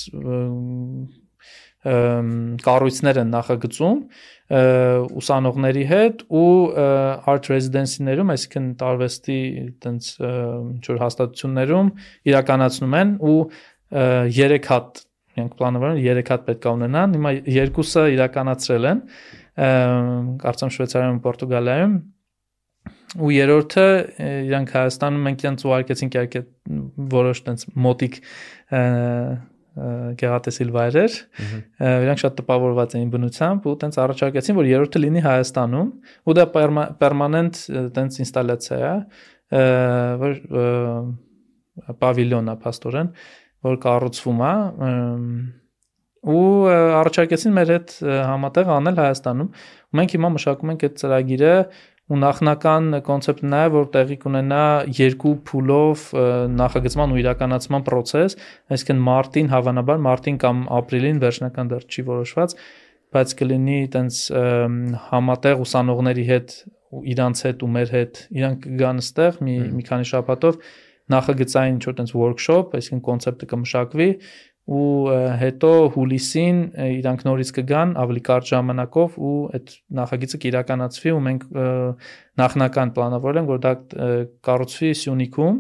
կառույցներ են նախագծում ուսանողների հետ ու art residency-ներում, այսինքն տարվեստի տենց ինչ-որ հաստատություններում իրականացնում են ու երեք հատ Մենք պլանավորում երեք հատ պետք է ունենան, հիմա երկուսը իրականացրել են, կարծեմ Շվեյցարիայում ու Պորտուգալիայում, ու երրորդը իրանք Հայաստանում մենք իրենց ուղարկեցինք իհարկե որոշ տենց մոտիկ գեղատեսիլ վայրեր, իրանք շատ տպավորված էին բնությամբ ու տենց առաջարկեցին, որ երրորդը լինի Հայաստանում, ու դա պերմանենտ տենց ինստալյացիա է, որ պավիլյոն է փաստորեն, որ կառուցվում է ու առաջարկեցին մեր հետ համատեղ անել Հայաստանում ու մենք հիմա մշակում ենք այդ ծրագիրը ու նախնական կոնցեպտն է որ տեղի կունենա երկու փուլով նախագծման ու իրականացման process, այսինքն մարտին հավանաբար մարտին կամ ապրիլին վերջնական դեռ չի որոշված, բայց կլինի տենց համատեղ ուսանողների հետ ու իրանց հետ ու մեր հետ իրանք կգան այստեղ մի մի քանի շաբաթով նախագծային ինչ-որ տենց workshop, այսինքն կոնցեպտը կմշակվի ու հետո հուլիսին իրանք նորից կգան ավելի կարճ ժամանակով ու այդ նախագիծը կիրականացվի ու մենք նախնական պլանավորել ենք որ դա կառուցվի Սյունիքում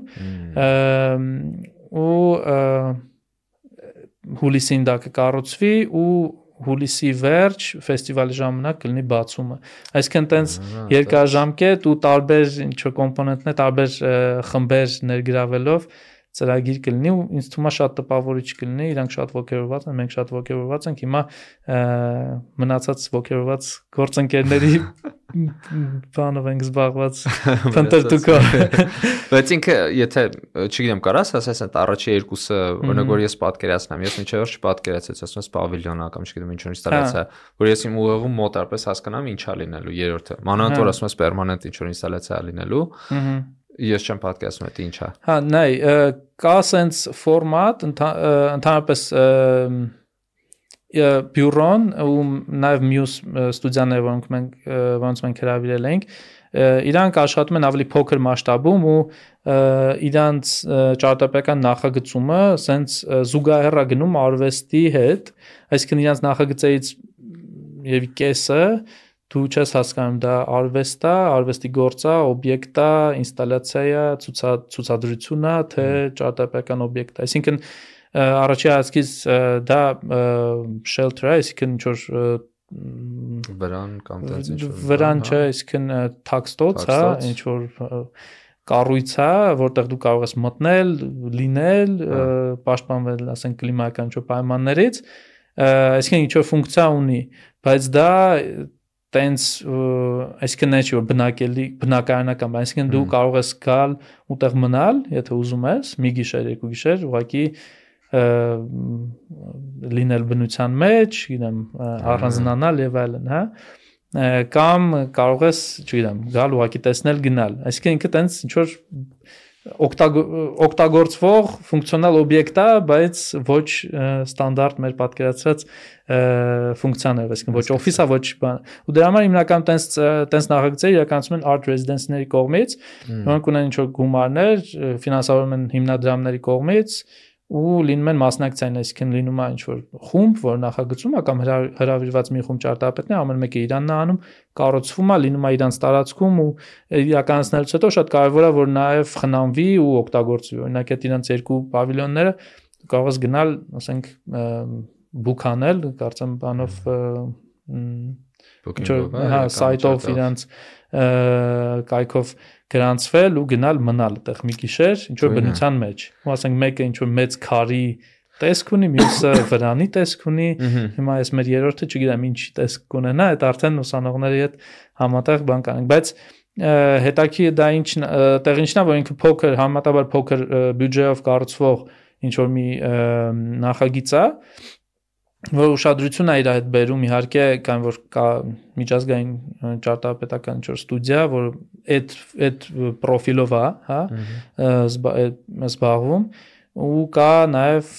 ու հուլիսին դա կկառուցվի ու հուլիսի վերջ ֆեստիվալի ժամանակ կլինի բացումը։ Այսինքն տենց երկարաժամկետ ու տարբեր ինչ-որ կոմպոնենտներ, տարբեր խմբեր ներգրավելով ծրագիր կլինի ու ինձ թվում է շատ տպավորիչ կլինի, իրանք շատ ոգևորված են, մենք շատ ոգևորված ենք, հիմա մնացած ոգևորված գործընկերների բանով ենք զբաղված փնտրտուքով։ Բայց ինքը եթե չգիտեմ կարաս ասես այդ առաջի երկուսը օրինակ որ ես պատկերացնեմ, ես միջևեր չպատկերացրեց, ասում ես պավիլյոնա կամ չգիտեմ ինչ որ ինստալյացիա, որ ես իմ ուղեղում մոտարպես հասկանամ ինչա լինելու երրորդը։ Մանավանդ որ ասում ես պերմանենտ ինչ որ ինստալյացիա լինելու։ Ես չեմ պատկերացնում այդ ինչա։ Հա, նայ, կա sense ֆորմատ, ընդհանրապես բյուրոն ու նաև մյուս ստուդիաները, որոնք մենք ոնց մենք հրավիրել ենք, իրանք աշխատում են ավելի փոքր մասշտաբում ու իրանց ճարտարապետական նախագծումը sense զուգահեռ է գնում արվեստի հետ, այսինքն իրանց նախագծերից եւ կեսը դու չես հասկանում դա արվեստ է, արվեստի գործ է, օբյեկտ է, ինստալյացիա է, ցուցադրություն է, թե ճարտարապետական օբյեկտ է։ Այսինքն առաջի հասկից դա shelter է, այսինքն ինչ որ վրան կամ տենց ինչ որ վրան չէ, այսինքն թաքստոց է, ինչ որ կառույց է, որտեղ դու կարող ես մտնել, լինել, պաշտպանվել, ասենք կլիմայական ինչ որ պայմաններից, այսինքն ինչ որ ֆունկցիա ունի, բայց դա տենց այսինքն ոչ որ բնակելի բնակարանական, այսինքն դու կարող ես գալ ուտեղ մնալ, եթե ուզում ես, մի գիշեր, երկու գիշեր, ուղղակի լինել բնության մեջ, գիտեմ, առանձնանալ եւ այլն, հա, կամ կարող ես, չգիտեմ, գալ ուղղակի տեսնել, գնալ, այսինքն ինքը տենց ինչ որ օգտագործվող ֆունկցիոնալ օբյեկտ է, բայց ոչ ստանդարտ մեր պատկերացրած ֆունկցիաներով, այսինքն ոչ օֆիս է, ոչ բան։ Ու դրա համար հիմնական տենց տենց նախագծեր իրականացում են art residency-ների կողմից, որոնք ունեն ինչ-որ գումարներ, ֆինանսավորվում են հիմնադրամների կողմից ու լինում են մասնակցային, այսինքն լինում է ինչ-որ խումբ, որ նախագծում է կամ հրավիրված մի խումբ ճարտարապետներ, ամեն մեկը իրանն է անում, կառուցվում է, լինում է իրանց տարածքում ու իրականացնելուց հետո շատ կարևոր է որ նաև խնամվի ու օգտագործվի։ Օրինակ այդ իրանց երկու պավիլյոնները կարող ես գնալ, ասենք, բուքանել, կարծեմ բանով հա սայթով իրանց կայքով գրանցվել ու գնալ մնալ այդտեղ մի գիշեր, ինչ որ բնության մեջ։ Ու ասենք մեկը ինչ որ մեծ քարի տեսք ունի, մյուսը վրանի տեսք ունի։ Հիմա այս մեր երրորդը չգիտեմ ինչ տեսք կունենա, այդ արդեն ուսանողների հետ համատեղ բան կանենք, բայց հետաքի դա ինչ տեղ ինչն է, որ ինքը փոքր, համատաբար փոքր բյուջեով կառուցվող ինչ որ մի նախագիծ է, որ ուշադրություն է իր հետ բերում, իհարկե կան որ կա միջազգային ճարտարապետական ինչ որ ստուդիա, որ այդ այդ պրոֆիլով է, հա, զբաղվում ու կա նաև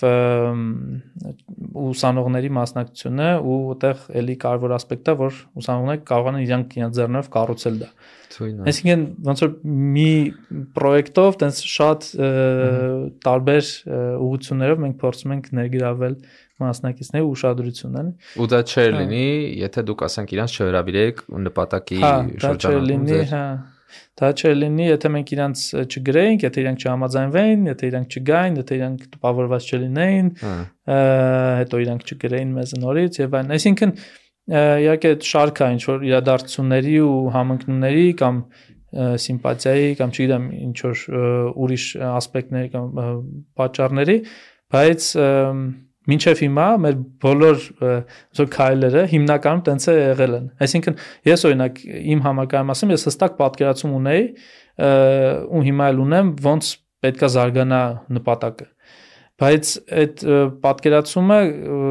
ուսանողների մասնակցությունը ու այդտեղ էլի կարևոր ասպեկտը, որ ուսանողները կարող են իրանք իրենց ձեռներով կառուցել դա։ Այսինքն ոնց որ մի պրոյեկտով տենց շատ տարբեր ուղղություններով մենք փորձում ենք ներգրավել մասնակիցների ուշադրությունն են։ Ու դա չէր լինի, եթե դուք ասենք իրանց չհրավիրեք նպատակի շրջանում։ Հա, դա չէր լինի, եթե մենք իրանց չգրեինք, եթե իրանք չհամաձայնվեին, եթե իրանք չգային, եթե իրանք տպավորված չլինեին, հետո իրանք չգրեին մեզ նորից եւ այլն։ Այսինքն իհարկե շարք է ինչ որ իրադարձությունների ու համընկնումների կամ սիմպաթիայի կամ չգիտեմ ինչ որ ուրիշ ասպեկտների կամ պատճառների, բայց մինչև հիմա մեր բոլոր որ քայլերը հիմնականում տենց է եղել են։ Այսինքն ես օրինակ իմ համակարգի մասում ես հստակ պատկերացում ունեի ու հիմա էլ ունեմ ոնց պետքա զարգանա նպատակը։ Բայց այդ պատկերացումը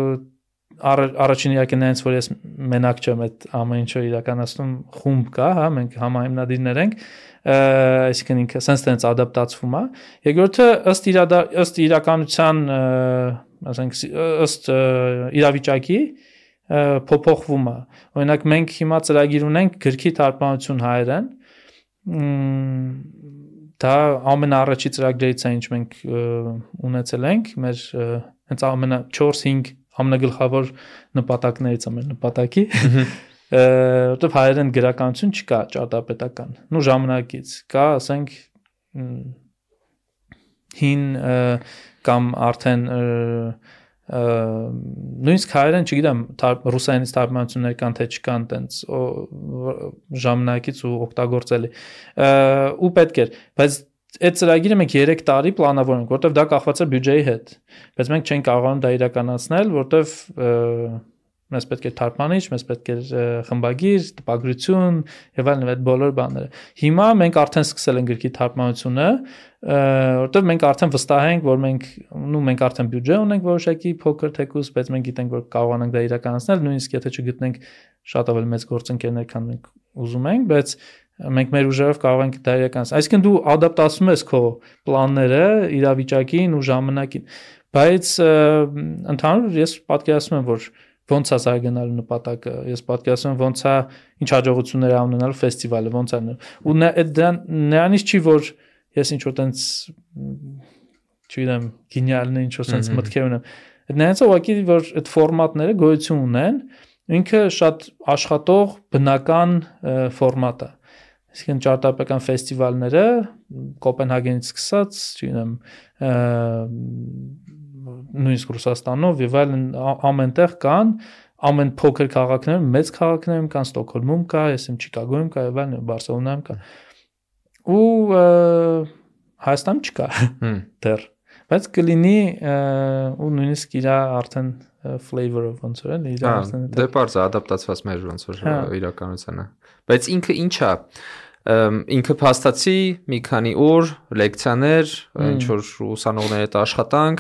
առաջին իհարկե նրանց որ ես մենակ չեմ այդ ամեն ինչը իրականացնում խումբ կա, հա, մենք համահիմնադիրներ ենք, այսինքն ինքը sense տենց ադապտացվում է։ Երկրորդը ըստ ըստ իրականության ասենք ըստ իրավիճակի փոփոխվում է։ Օրինակ մենք հիմա ծրագիր ունենք գրքի թարգմանություն հայերեն։ Դա ամենաառաջի ծրագրերից է, ինչ մենք ունեցել ենք, մեր հենց ամենա չորս-հինգ ամենագլխավոր նպատակներից է մեր նպատակի, որտեղ հայերեն գրականություն չկա ճարտարապետական։ Նու ժամանակից կա, ասենք հին կամ արդեն նույնիսկ հայերեն, չգիտեմ, ռուսերենից թարգմանություններ կան թե չկան տենց ժամանակից ու օգտագործելի։ Ու պետք էր, բայց այդ ծրագիրը մենք երեք տարի պլանավորում ենք, որտեղ դա կախված է բյուջեի հետ, բայց մենք չենք կարողանում դա իրականացնել, որտեղ մեզ պետք է թարգմանիչ, մեզ պետք է խմբագիր, տպագրություն եւ այլն այդ բոլոր բաները։ Հիմա մենք արդեն սկսել ենք գրքի թարգմանությունը, որտեղ մենք արդեն վստահ ենք, որ մենք նու մենք արդեն բյուջե ունենք որոշակի փոքր թեկուզ, բայց մենք գիտենք, որ կարողանանք դա իրականացնել, նույնիսկ եթե չգտնենք շատ ավելի մեծ գործընկերներ, քան մենք ուզում ենք, բայց մենք մեր ուժերով կարող ենք դա իրականացնել։ Այսինքն դու ադապտացնում ես քո պլանները իրավիճակին ու ժամանակին, բայց ընդհանուր ես պատկերացնում եմ, որ ոնց է զարգանալու նպատակը, ես պատկերացնում եմ ոնց է ինչ հաջողություններ է ունենալու ֆեստիվալը, ոնց է ու նրանից չի որ ես ինչ որ տենց չգիտեմ գենիալն է ինչ որ sense մտքեր ունեմ, նրանից ուղղակի որ այդ ֆորմատները գոյություն ունեն, ինքը շատ աշխատող բնական ֆորմատ է։ Այսինքն ճարտարապետական ֆեստիվալները Կոպենհագենից սկսած, չգիտեմ, նույնիսկ Ռուսաստանով եւ այլն ամենտեղ կան, ամեն փոքր քաղաքներում, մեծ քաղաքներում կան, Ստոկհոլմում կա, այսինքն Չիկագոյում կա եւ այլն, Բարսելոնայում կա։ Ու Հայաստանում չկա դեռ, բայց կլինի ու նույնիսկ իր արդեն flavor-ով ոնց որ էլ իր արդեն դե բարձ ադապտացված մեր ոնց որ իրականությանը։ Բայց ինքը ի՞նչ է, ինքը փաստացի մի քանի օր լեկցիաներ, ինչ որ ուսանողների հետ աշխատանք,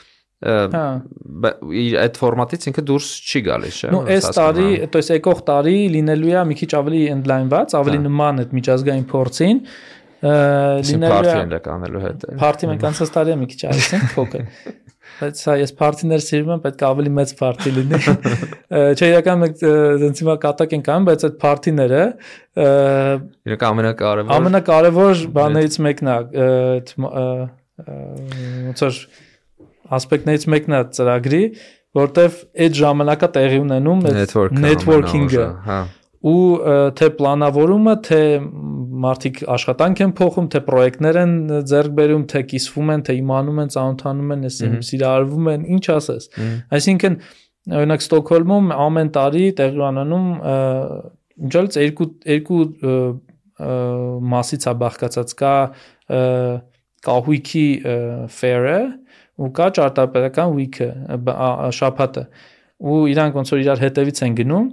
այդ ֆորմատից ինքը դուրս չի գալիս, չէ՞։ Ну, այս տարի, то есть եկող տարի լինելու է մի քիչ ավելի ընդլայնված, ավելի նման այդ միջազգային փորձին, լինելու է party-ներ կանելու հետ։ Party մենք անցած տարի մի քիչ արեցինք փոքր։ Բայց սա ես party-ներ սիրում եմ, պետք է ավելի մեծ party լինի։ Չէ, իրական մենք դենց հիմա կատակ ենք անում, բայց այդ party-ները իրական ամենակարևոր ամենակարևոր բաներից մեկն է, այդ ոնց որ ասպեկտներից մեկն է ծրագրի, որտեվ այդ ժամանակա տեղի ունենում այդ networking-ը։ Հա։ ու թե պլանավորումը, թե մարդիկ աշխատանք են փոխում, թե պրոյեկտներ են ձեռք բերում, թե կիսվում են, թե իմանում են, ծանոթանում են, այսինքն սիրահարվում են, ինչ ասես։ Այսինքն օրինակ Ստոկհոլմում ամեն տարի տեղի ունենում ջալց երկու երկու մասից է բաղկացած, կա կահույքի fair-ը ու կա ճարտարապետական week-ը, շաբաթը։ Ու իրանք ոնց որ իրար հետևից են գնում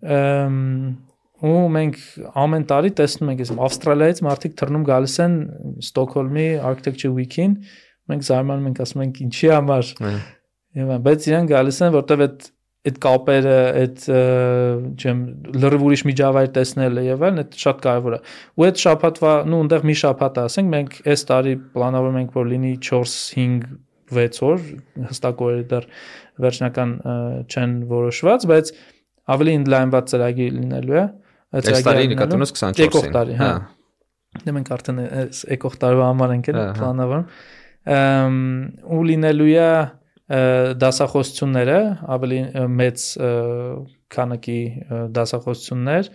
ու մենք ամեն տարի տեսնում ենք, ասեմ Ավստրալիայից մարդիկ թռնում գալիս են Ստոկհոլմի Architecture Week-ին, մենք զարմանում ենք, ասում ենք ինչի համար։ Եվ բայց իրանք գալիս են, որտեվ այդ այդ կապերը, այդ չեմ լրիվ ուրիշ միջավայր տեսնելը եւ այլն, այդ շատ կարեւոր է։ Ու այդ շաբաթվա, նու այնտեղ մի շաբաթ է, ասենք մենք այս տարի պլանավորում ենք, որ լինի չորս հինգ վեց օր, հստակ օրերը դեռ վերջնական չեն որոշված, բայց ավելի ընդլայնված ծրագիր լինելու է։ Այս տարի նկատում ես քսանչորսին։ Եկող տարի, հա։ Դե մենք արդեն եկող տարվա համար ենք պլանավորում։ Ու լինելու է դասախոսությունները, ավելի մեծ քանակի դասախոսություններ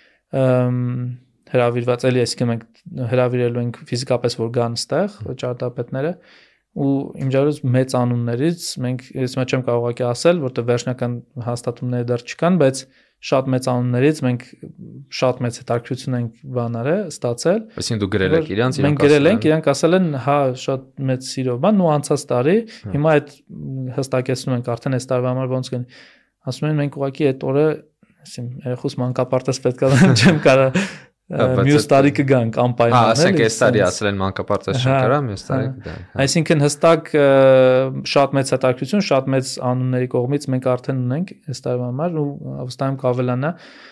հրավիրված էլի, այսինքն մենք հրավիրելու ենք ֆիզիկապես որ գան ստեղ ճարտարապետները ու իմ ջարից մեծ անուններից մենք ես մա չեմ կարող ասել, որտեղ վերջնական հաստատումները դեռ չկան, բայց շատ մեծ անուններից մենք շատ մեծ հետաքրքրություն ենք բաները ստացել։ Այսինքն դու գրել եք իրանց, իրանք գրել ենք, իրանք ասել են, հա, շատ մեծ սիրով բան, ու անցած տարի, հիմա այդ հստակեցնում ենք արդեն այս տարվա համար ոնց կլինի։ Ասում են մենք ուղղակի այդ օրը, ասեմ, երախուս մանկապարտեզ պետք է չեմ կարա մյուս տարի կգանք անպայման։ Հա, ասենք այս տարի ասել են մանկապարտեզ չեմ կարա, մյուս տարի կգանք։ Այսինքն հստակ շատ մեծ հետաքրքրություն, շատ մեծ անունների կողմից մենք արդեն ունենք այս տարվա համար ու վստահ եմ կավելանա։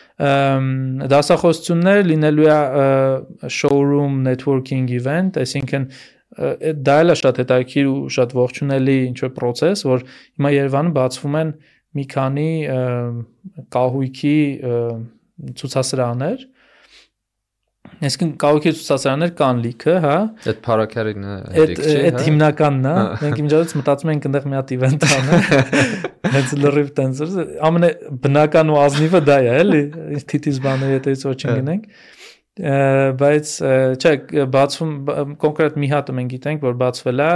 Դասախոսություններ լինելու է showroom networking event, այսինքն դա էլ է շատ հետաքրքիր ու շատ ողջունելի ինչ-որ process, որ հիմա Երևանում բացվում են մի քանի կահույքի ցուցասրահներ։ Այսինքն կահույքի ցուցասրահներ կան լիքը, հա։ Այդ փարակերին հերիք չի, հա։ Այդ հիմնականն է։ Մենք իմ ջարից մտածում ենք այնտեղ մի հատ event անենք։ Հենց լրիվ տենց ամենաբնական ու ազնիվը դա է, էլի։ Ինչ թիթիզ բաներ հետից ոչ չգնենք։ Բայց չէ, բացվում կոնկրետ մի հատը մենք գիտենք, որ բացվել է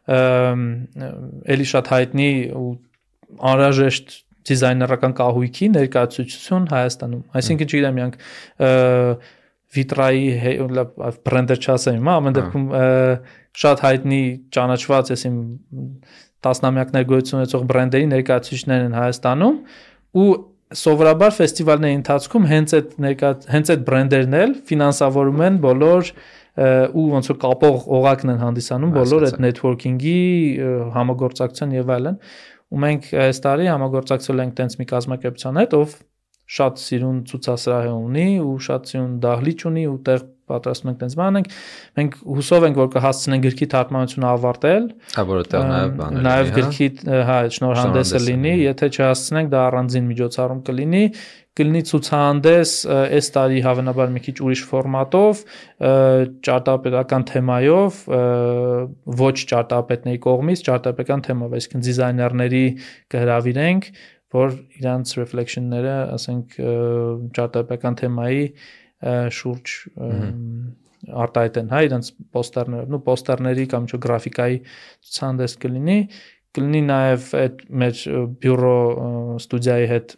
էլի շատ հայտնի ու անհրաժեշտ դիզայներական կահույքի ներկայացուցություն Հայաստանում։ Այսինքն չգիտեմ, իրանք վիտրայի բրենդը չասեմ, ամեն դեպքում շատ հայտնի ճանաչված էսիմ տասնամյակներ գոյություն ունեցող բրենդերի ներկայացուցիչներ են Հայաստանում ու սովորաբար ֆեստիվալների ընթացքում հենց այդ հենց այդ բրենդերն էլ ֆինանսավորում են բոլոր ու ոնց որ կապող օղակն են հանդիսանում բոլոր այդ networking-ի համագործակցության եւ այլն ու մենք այս տարի համագործակցել ենք տենց մի կազմակերպության հետ, ով շատ սիրուն ցուցասրահ ունի ու շատ սիրուն դահլիճ ունի ու տեղ պատրաստում ենք տենց բան ենք մենք հուսով ենք որ կհասցնենք գրքի թարգմանությունը ավարտել հա որովհետեւ նաեւ բաներ նաեւ գրքի հա շնորհանդեսը լինի եթե չհասցնենք դա առանձին միջոցառում կլինի կլինի ցուցահանդես այս տարի հավանաբար մի քիչ ուրիշ ֆորմատով ճարտարապետական թեմայով ոչ ճարտարապետների կողմից ճարտարապետական թեմով այսինքն դիզայներների կհրավիրենք որ իրանց reflection-ները, ասենք, ճարտարապետական թեմայի շուրջ արտահայտեն, հա, իրանց պոստերներով, նու պոստերների կամ ինչ գրաֆիկայի ցուցահանդես կլինի, կլինի նաև այդ մեր բյուրո ստուդիայի հետ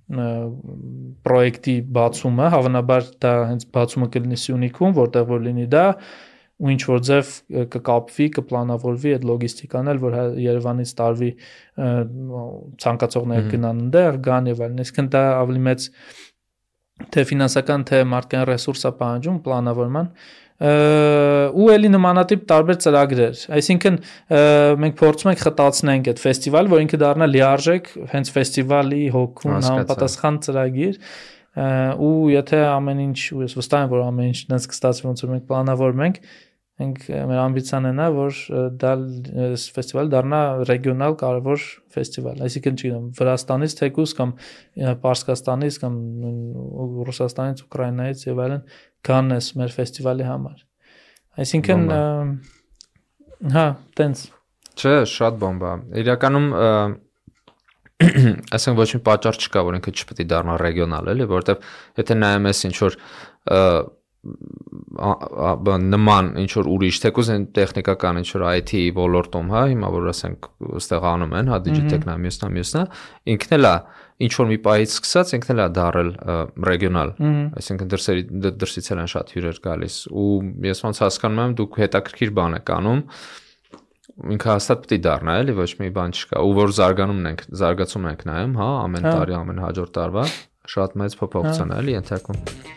պրոյեկտի բացումը, հավանաբար դա հենց բացումը կլինի Սյունիքում, որտեղ որ լինի դա ու ինչ որ ձև կկապվի, կպլանավորվի այդ լոգիստիկան էլ, որ Երևանից տարվի ցանկացողները գնան այնտեղ, գան եւ այլն։ Այսինքն դա ավելի մեծ թե ֆինանսական, թե մարդկային ռեսուրս է պահանջում պլանավորման ու էլի նմանատիպ տարբեր ծրագրեր։ Այսինքն մենք փորձում ենք խտացնենք այդ ֆեստիվալ, որ ինքը դառնա լիարժեք հենց ֆեստիվալի հոգուն համապատասխան ծրագիր ու եթե ամեն ինչ ու ես վստահ եմ որ ամեն ինչ դες կստացվի ոնց որ մենք պլանավորում ենք մենք մեր ամբիցիան է նա որ դա ֆեստիվալ դառնա ռեգիոնալ կարևոր ֆեստիվալ այսինքն չգիտեմ Վրաստանից թեկուզ կամ Պարսկաստանից կամ Ռուսաստանից Ուկրաինայից եւ այլն կան էս մեր ֆեստիվալի համար այսինքն հա տենց չէ շատ բոմբա իրականում ասենք ոչ մի պատճառ չկա, որ ինքը չպետք է դառնա ռեգիոնալ, էլի, որովհետև եթե նայում ես ինչ որ նման ինչ որ ուրիշ, թեկուզ այն տեխնիկական ինչ որ I T ոլորտում, հա, հիմա որ ասենք այստեղ անում են, հա, Digitech-նա, մյուսնա, մյուսնա, ինքն էլ է ինչ որ մի պահից սկսած ինքն էլ է դառել ռեգիոնալ, այսինքն դրսերի դրսից էլ են շատ հյուրեր գալիս ու ես ոնց հասկանում եմ դուք հետաքրքիր բան եք անում ինքը հաստատ պետք է դառնա էլի ոչ մի բան չկա ու որ զարգանում ենք զարգացում ենք նայում հա ամեն տարի ամեն հաջորդ տարվա շատ մեծ փոփոխություն է էլի ենթարկում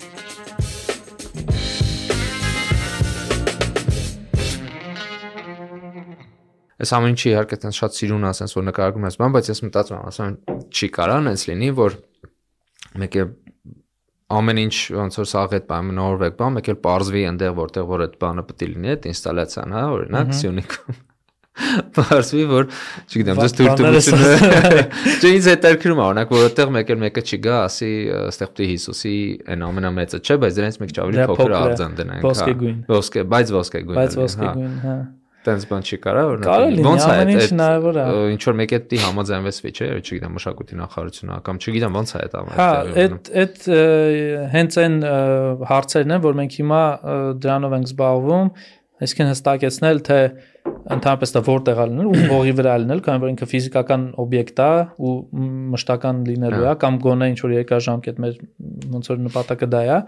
Այս ամեն ինչի իհարկե տենց շատ սիրուն ասենց որ նկարագրում ես բան բայց ես մտածում եմ ասեմ չի կարա այնց լինի որ մեկ է ամեն ինչ ոնց որ սաղ այդ բանը նորվեք բան մեկ էլ parzvi այնտեղ որտեղ որ այդ բանը պետք է լինի այդ ինստալացիան հա օրինակ Սյունիքում parzvi որ չգիտեմ դες դուրտուությունը չէ ինձ հետաքրքրում է օրինակ որ այդտեղ մեկ էլ մեկը չի գա ասի այստեղ պետք է Հիսուսի այն ամենամեծը չէ բայց դրանից մեկ ավելի փոքր արձան դնենք հա ոսկե բայց ոսկեգույն բայց ոսկեգույն հա Տենց բան չի կարա օրինակ ոնց է այդ ինչ որ մեկ էտի համաձայնվեցվի չէ չգիտեմ մշակույթի նախարարությունը կամ չգիտեմ ոնց է այդ ամենը հա այդ այդ հենց այն հարցերն են որ մենք հիմա դրանով ենք զբաղվում այսինքն հստակեցնել թե ընդհանրապես դա որտեղ է լինել ու հողի վրա է լինել քանի որ ինքը ֆիզիկական օբյեկտ է ու մշտական լինելու է կամ գոնե ինչ որ երկարաժամկետ մեր ոնց որ նպատակը դա է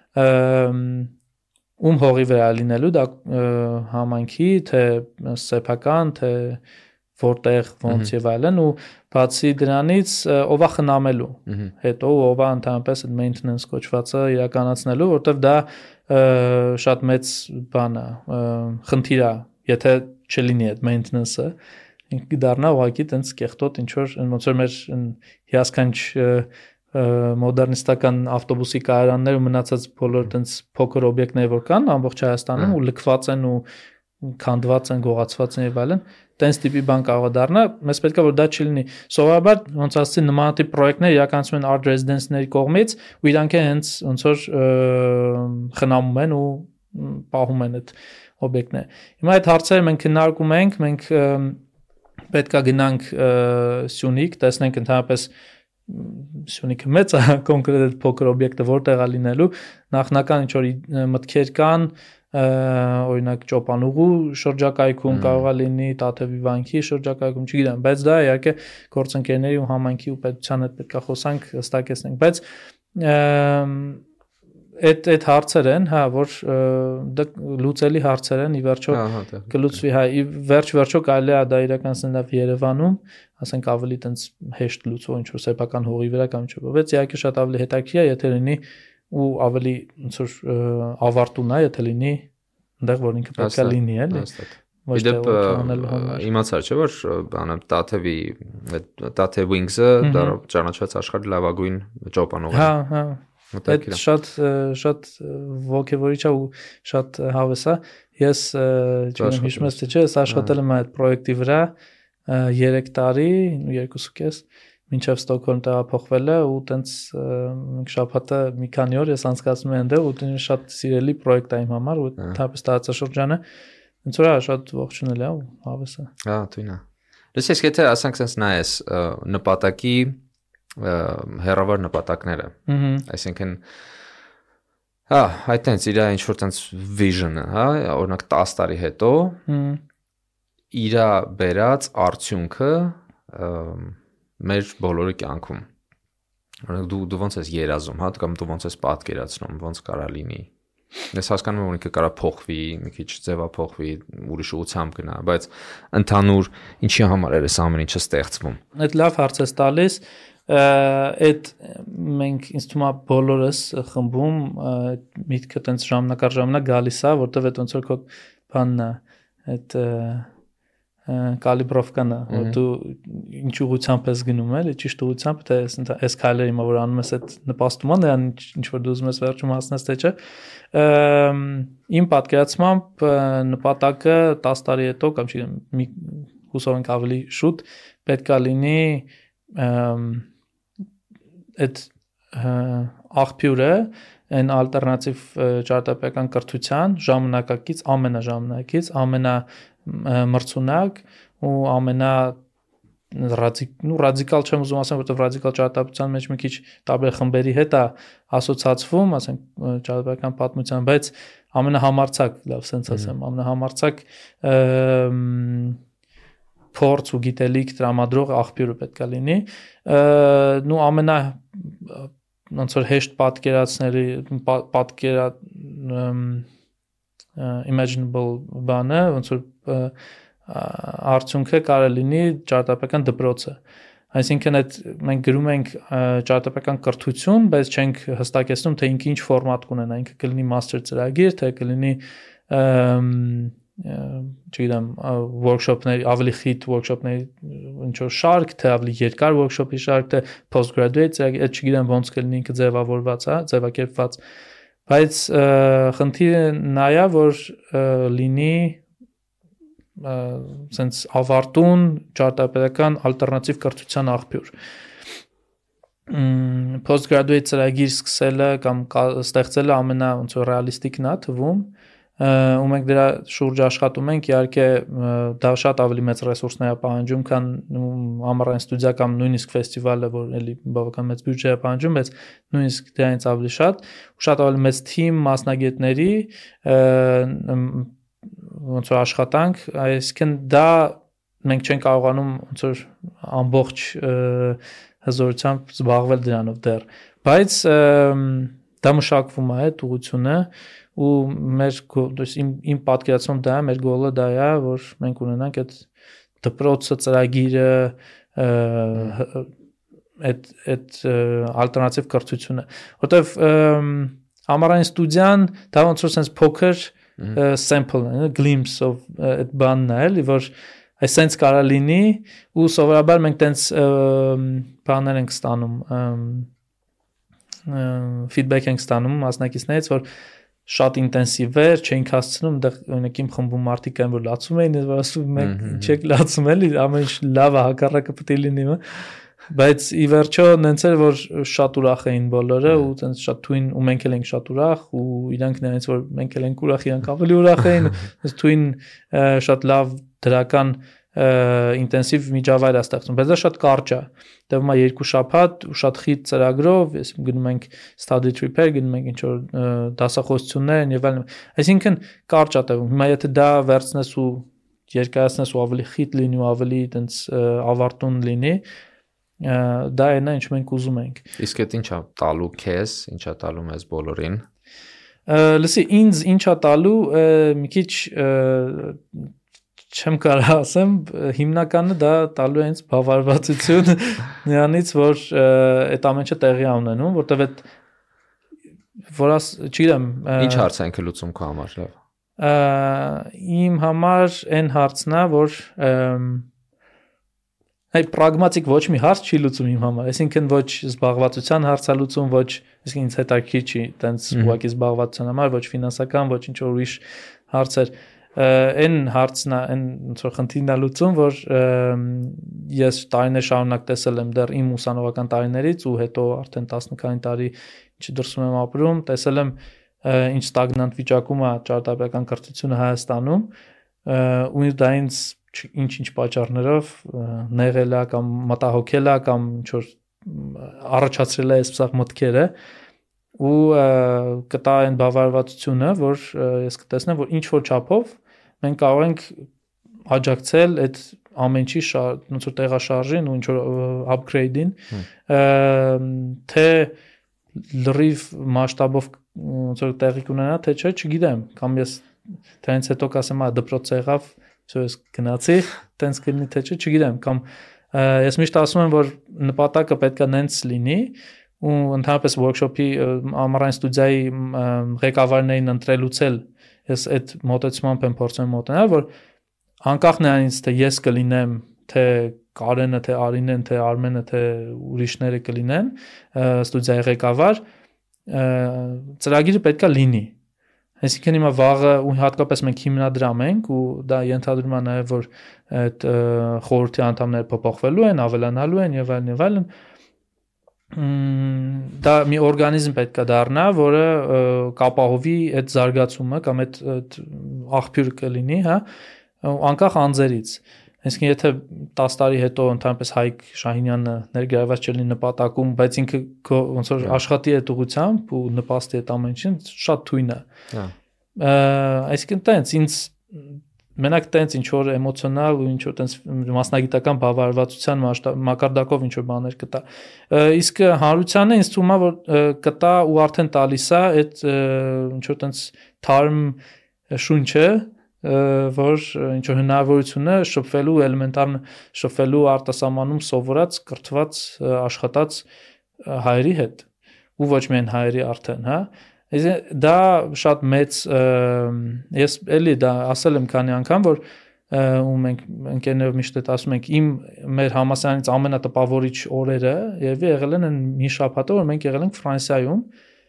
ում հողի վրա լինելու դա համայնքի թե սեփական թե որտեղ ոնց եւ այլն ու բացի դրանից ով է խնամելու հետո ով է ընդհանրապես այդ maintenance կոչվածը իրականացնելու որտեվ դա շատ մեծ բան է խնդիր է եթե չլինի այդ maintenance-ը դառնա ուղղակի տենց կեղտոտ ինչ որ ոնց որ մեր հիասքանչ մոդեռնիստական ավտոբուսի կայարաններ ու մնացած բոլոր տենց փոքր օբյեկտներ որ կան ամբողջ Հայաստանում ու լքված են ու քանդված են, գողացված են եւ այլն, տենց տիպի բան կարող է դառնա, մեզ պետք է որ դա չլինի։ Սովորաբար ոնց ասեցի նմանատիպ պրոյեկտներ իրականացվում են art residence-ների կողմից ու իրանք հենց ոնց որ խնամում են ու պահում են այդ օբյեկտները։ Հիմա այդ հարցերը մենք քննարկում ենք, մենք պետք է գնանք Սյունիք, տեսնենք ընդհանրապես Սյունիքը մեծ է կոնկրետ այդ փոքր օբյեկտը որտեղ է լինելու նախնական ինչ որ մտքեր կան օրինակ Ճոպանուղու շրջակայքում կարող է լինի Տաթևի վանքի շրջակայքում չգիտեմ բայց դա իհարկե գործընկերների ու համայնքի ու պետության հետ պետք է խոսանք հստակեցնենք բայց այդ այդ հարցեր են հա որ դա լուծելի հարցեր են ի վերջո կլուծվի հա ի վերջ վերջո կարելի է դա իրականացնել Երևանում ասենք ավելի տենց հեշտ լուծող ինչ որ սեփական հողի վրա կամ ինչ որ բայց իհարկե շատ ավելի հետաքրքիր է եթե լինի ու ավելի ոնց որ ավարտուն է եթե լինի այնտեղ որ ինքը պետք է լինի էլի Իդեպ իմացար չէ որ բանը Տաթևի Տաթև Wings-ը դա ճանաչված աշխարհի լավագույն ճոպանուղ է հա հա Այդ շատ շատ ոգևորիչ է ու շատ հավես է ես չգիտեմ հիշում ես թե չէ ես աշխատել եմ այդ պրոյեկտի վրա երեք տարի երկուսուկես մինչև Ստոկհոլմ տեղափոխվել է ու տենց մենք շաբաթը մի քանի օր ես անցկացնում եմ այնտեղ ու շատ սիրելի պրոյեկտ է իմ համար ու թափս տարածաշրջանը ոնց որ շատ ողջունել է ու հավես է հա թույն է լսես եթե ասենք sense նայես նպատակի հերավար նպատակները այսինքն հա այդտենց իր ինչ որ տենց vision-ը հա օրինակ տասը տարի հետո իր բերած արդյունքը մեր բոլորի կյանքում օրինակ դու դու ոնց ես երազում հա կամ դու ոնց ես պատկերացնում ոնց կարա լինի ես հասկանում եմ որ ինքը կարա փոխվի մի քիչ ձևափոխվի ուրիշ ուղղությամբ գնա բայց ընդհանուր ինչի համար է այս ամեն ինչը ստեղծվում այդ լավ հարց ես տալիս այդ մենք ինձ թվում է բոլորս խմբում միտքը տենց ժամանակար ժամանակ գալիս է որտեվ այդ ոնց որ քո բանն է այդ կալիբրովկան է որ դու ինչ ուղղությամբ ես գնում էլի ճիշտ ուղղությամբ թե այս քայլերը հիմա որ անում ես այդ նպաստում է նրան ինչ որ դու ուզում ես վերջում հասնես թե չէ իմ պատկերացմամբ նպատակը տասը տարի հետո կամ չգիտեմ մի հուսով ենք ավելի շուտ պետք է լինի այդ աղբյուրը այն ալտերնատիվ ճարտարապետական կրթության ժամանակակից ամենաժամանակից ամենամրցունակ ու ամենա ռադիկալ, ռադիկալ չեմ ուզում ասեմ, որովհետև ռադիկալ ճարտարապետության մեջ մի քիչ տարբեր խմբերի հետ է ասոցացվում, ասենք ճարտարապետական պատմության, բայց ամենահամարցակ, լավ sense ասեմ, ամենահամարցակ փորձ ու գիտելիք տրամադրող աղբյուրը պետք է լինի, նու ամենա ոնց որ հեշտ պատկերացնելի պատկերա imaginable բանը, ոնց որ արդյունքը կարող լինի ճարտարապետական դպրոցը։ Այսինքն այդ մենք գրում ենք ճարտարապետական կրթություն, բայց չենք հստակեցնում թե ինքը ինչ ֆորմատ կունենա, ինքը կլինի master ծրագիր, թե կլինի չգիտեմ workshop-ներ, ավելի խիտ workshop-ների ինչ որ շարք, թե ավելի երկար workshop-ի շարք, թե postgraduate ծրագիր, այդ չգիտեմ ոնց կլինի ինքը ձևավորված, հա, ձևակերպված։ Բայց խնդիրը նա է, որ լինի sense ավարտուն ճարտարապետական ալտերնատիվ կրթության աղբյուր։ Postgraduate ծրագիր սկսելը կամ ստեղծելը ամենա ոնց որ ռեալիստիկն է թվում, ու մենք դրա շուրջ աշխատում ենք, իհարկե դա շատ ավելի մեծ ռեսուրսներ է պահանջում, քան ամառային ստուդիա կամ նույնիսկ ֆեստիվալը, որ էլի բավական մեծ բյուջե է պահանջում, բայց նույնիսկ դրանից ավելի շատ, ու շատ ավելի մեծ թիմ մասնագետների ոնց որ աշխատանք, այսինքն դա մենք չենք կարողանում ոնց որ ամբողջ հզորությամբ զբաղվել դրանով դեռ, բայց դա մշակվում է այդ ուղղությունը ու մեր իմ իմ պատկերացում դա է, մեր գոլը դա է, որ մենք ունենանք այդ դպրոցը ծրագիրը այդ այդ ալտերնատիվ կրթությունը, որտեվ ամառային ստուդիան դա ոնց որ sense փոքր sample, glimpse of այդ բանն է, էլի որ այսպես կարա լինի ու սովորաբար մենք տենց բաներ ենք ստանում feedback ենք ստանում մասնակիցներից, որ շատ ինտենսիվ էր, չէինք հասցնում, դեռ օրինակ իմ խմբում մարդիկ կան, որ լացում էին, որ ասում մենք չեք լացում էլի, ամեն ինչ լավ է, հակառակը պետք է լինի, բայց ի վերջո նենց էր, որ շատ ուրախ էին բոլորը ու տենց շատ թույն ու մենք էլ ենք շատ ուրախ ու իրանք նրանց որ մենք էլ ենք ուրախ, իրանք ավելի ուրախ էին, տենց թույն շատ լավ դրական ինտենսիվ միջավայր է ստեղծում, բայց դա շատ կարճ է, տևում է երկու շաբաթ ու շատ խիտ ծրագրով, ես գնում ենք study trip-եր, գնում ենք ինչ-որ դասախոսություններ եւ այլն, այսինքն կարճ է տևում, հիմա եթե դա վերցնես ու երկարացնես ու ավելի խիտ լինի ու ավելի տենց ավարտուն լինի, դա է նա ինչ մենք ուզում ենք։ Իսկ այդ ինչա տալու քեզ, ինչա տալու մեզ բոլորին։ Լսի, ինձ ինչա տալու մի քիչ չեմ կարող ասեմ, հիմնականը դա տալու է ինձ բավարարվածություն նրանից, որ այդ ամենը տեղի ունենում, որտեվ այդ որ աս, չգիտեմ, ինչ հարց ենք լուծում քո համար, լավ։ Իմ համար այն հարցն է, որ այ պրագմատիկ ոչ մի հարց չի լուծում իմ համար, այսինքն ոչ զբաղվածության հարց է լուծում, ոչ, այսինքն ինձ հետաքրքիր չի, տենց ուղղակի զբաղվածության համար, ոչ ֆինանսական, ոչ ինչ որ ուրիշ հարցեր, այն հարցն է, այն ոնց որ խնդիրն է լուծում, որ ես տարիներ շարունակ տեսել եմ դեռ իմ ուսանողական տարիներից ու հետո արդեն տասնքային տարի ինչ դրսում եմ ապրում, տեսել եմ ինչ ստագնանտ վիճակում է ճարտարապետական կրթությունը Հայաստանում ու դա ինձ ինչ-ինչ պատճառներով նեղել է կամ մտահոգել է կամ ինչ որ առաջացրել է այսպիսի մտքերը ու կտա այն բավարարվածությունը, որ ես կտեսնեմ, որ ինչ որ չափով մենք կարող ենք աջակցել այդ ամեն ինչի ոնց որ տեղաշարժին ու ինչ որ upgrade-ին, թե լրիվ մասշտաբով ոնց որ տեղի կունենա, թե չէ, չգիտեմ, կամ ես դրանից հետո կասեմ, ա դպրոց եղավ, ես գնացի, տենց կլինի, թե չէ, չգիտեմ, կամ ես միշտ ասում եմ, որ նպատակը պետք է նենց լինի ու ընդհանրապես workshop-ի ամառային ստուդիայի ղեկավարներին ընտրելուց էլ ես այդ մոտեցումով եմ փորձում մոտենալ, որ անկախ նրանից թե ես կլինեմ, թե Կարենը, թե Արինեն, թե Արմենը, թե ուրիշները կլինեն ստուդիայի ղեկավար, ծրագիրը պետք է լինի։ Այսինքն հիմա վաղը ու հատկապես մենք հիմնադրամ ենք ու դա ենթադրում է նաև որ այդ խորհրդի անդամները փոփոխվելու են, ավելանալու են եւ այլն եւ այլն։ Դա մի օրգանիզմ պետք է դառնա, որը կապահովի այդ զարգացումը կամ այդ աղբյուրը կլինի, հա, անկախ անձերից։ Այսինքն եթե տասը տարի հետո ընդհանրապես Հայկ Շահինյանը ներգրավված չլինի նպատակում, բայց ինքը ոնց որ աշխատի այդ ուղղությամբ ու նպաստի այդ ամեն ինչին, շատ թույն է։ Այսինքն տենց ինձ մենակ տենց ինչ որ էմոցիոնալ ու ինչ որ տենց մասնագիտական բավարարվածության մակարդակով ինչ որ բաներ կտա։ Իսկ հանրությանը ինձ թվում է որ կտա ու արդեն տալիս է այդ ինչ որ տենց թարմ շունչը, որ ինչ որ հնարավորություն է շփվելու էլեմենտար շփվելու արտասահմանում սովորած, կրթված, աշխատած հայերի հետ ու ոչ միայն հայերի արդեն, հա։ Դա շատ մեծ ես էլի դա ասել եմ քանի անգամ որ ու մենք ընկերներով միշտ այդ ասում ենք իմ մեր համասարանից ամենատպավորիչ օրերը երևի եղել են մի շաբաթը որ մենք եղել ենք Ֆրանսիայում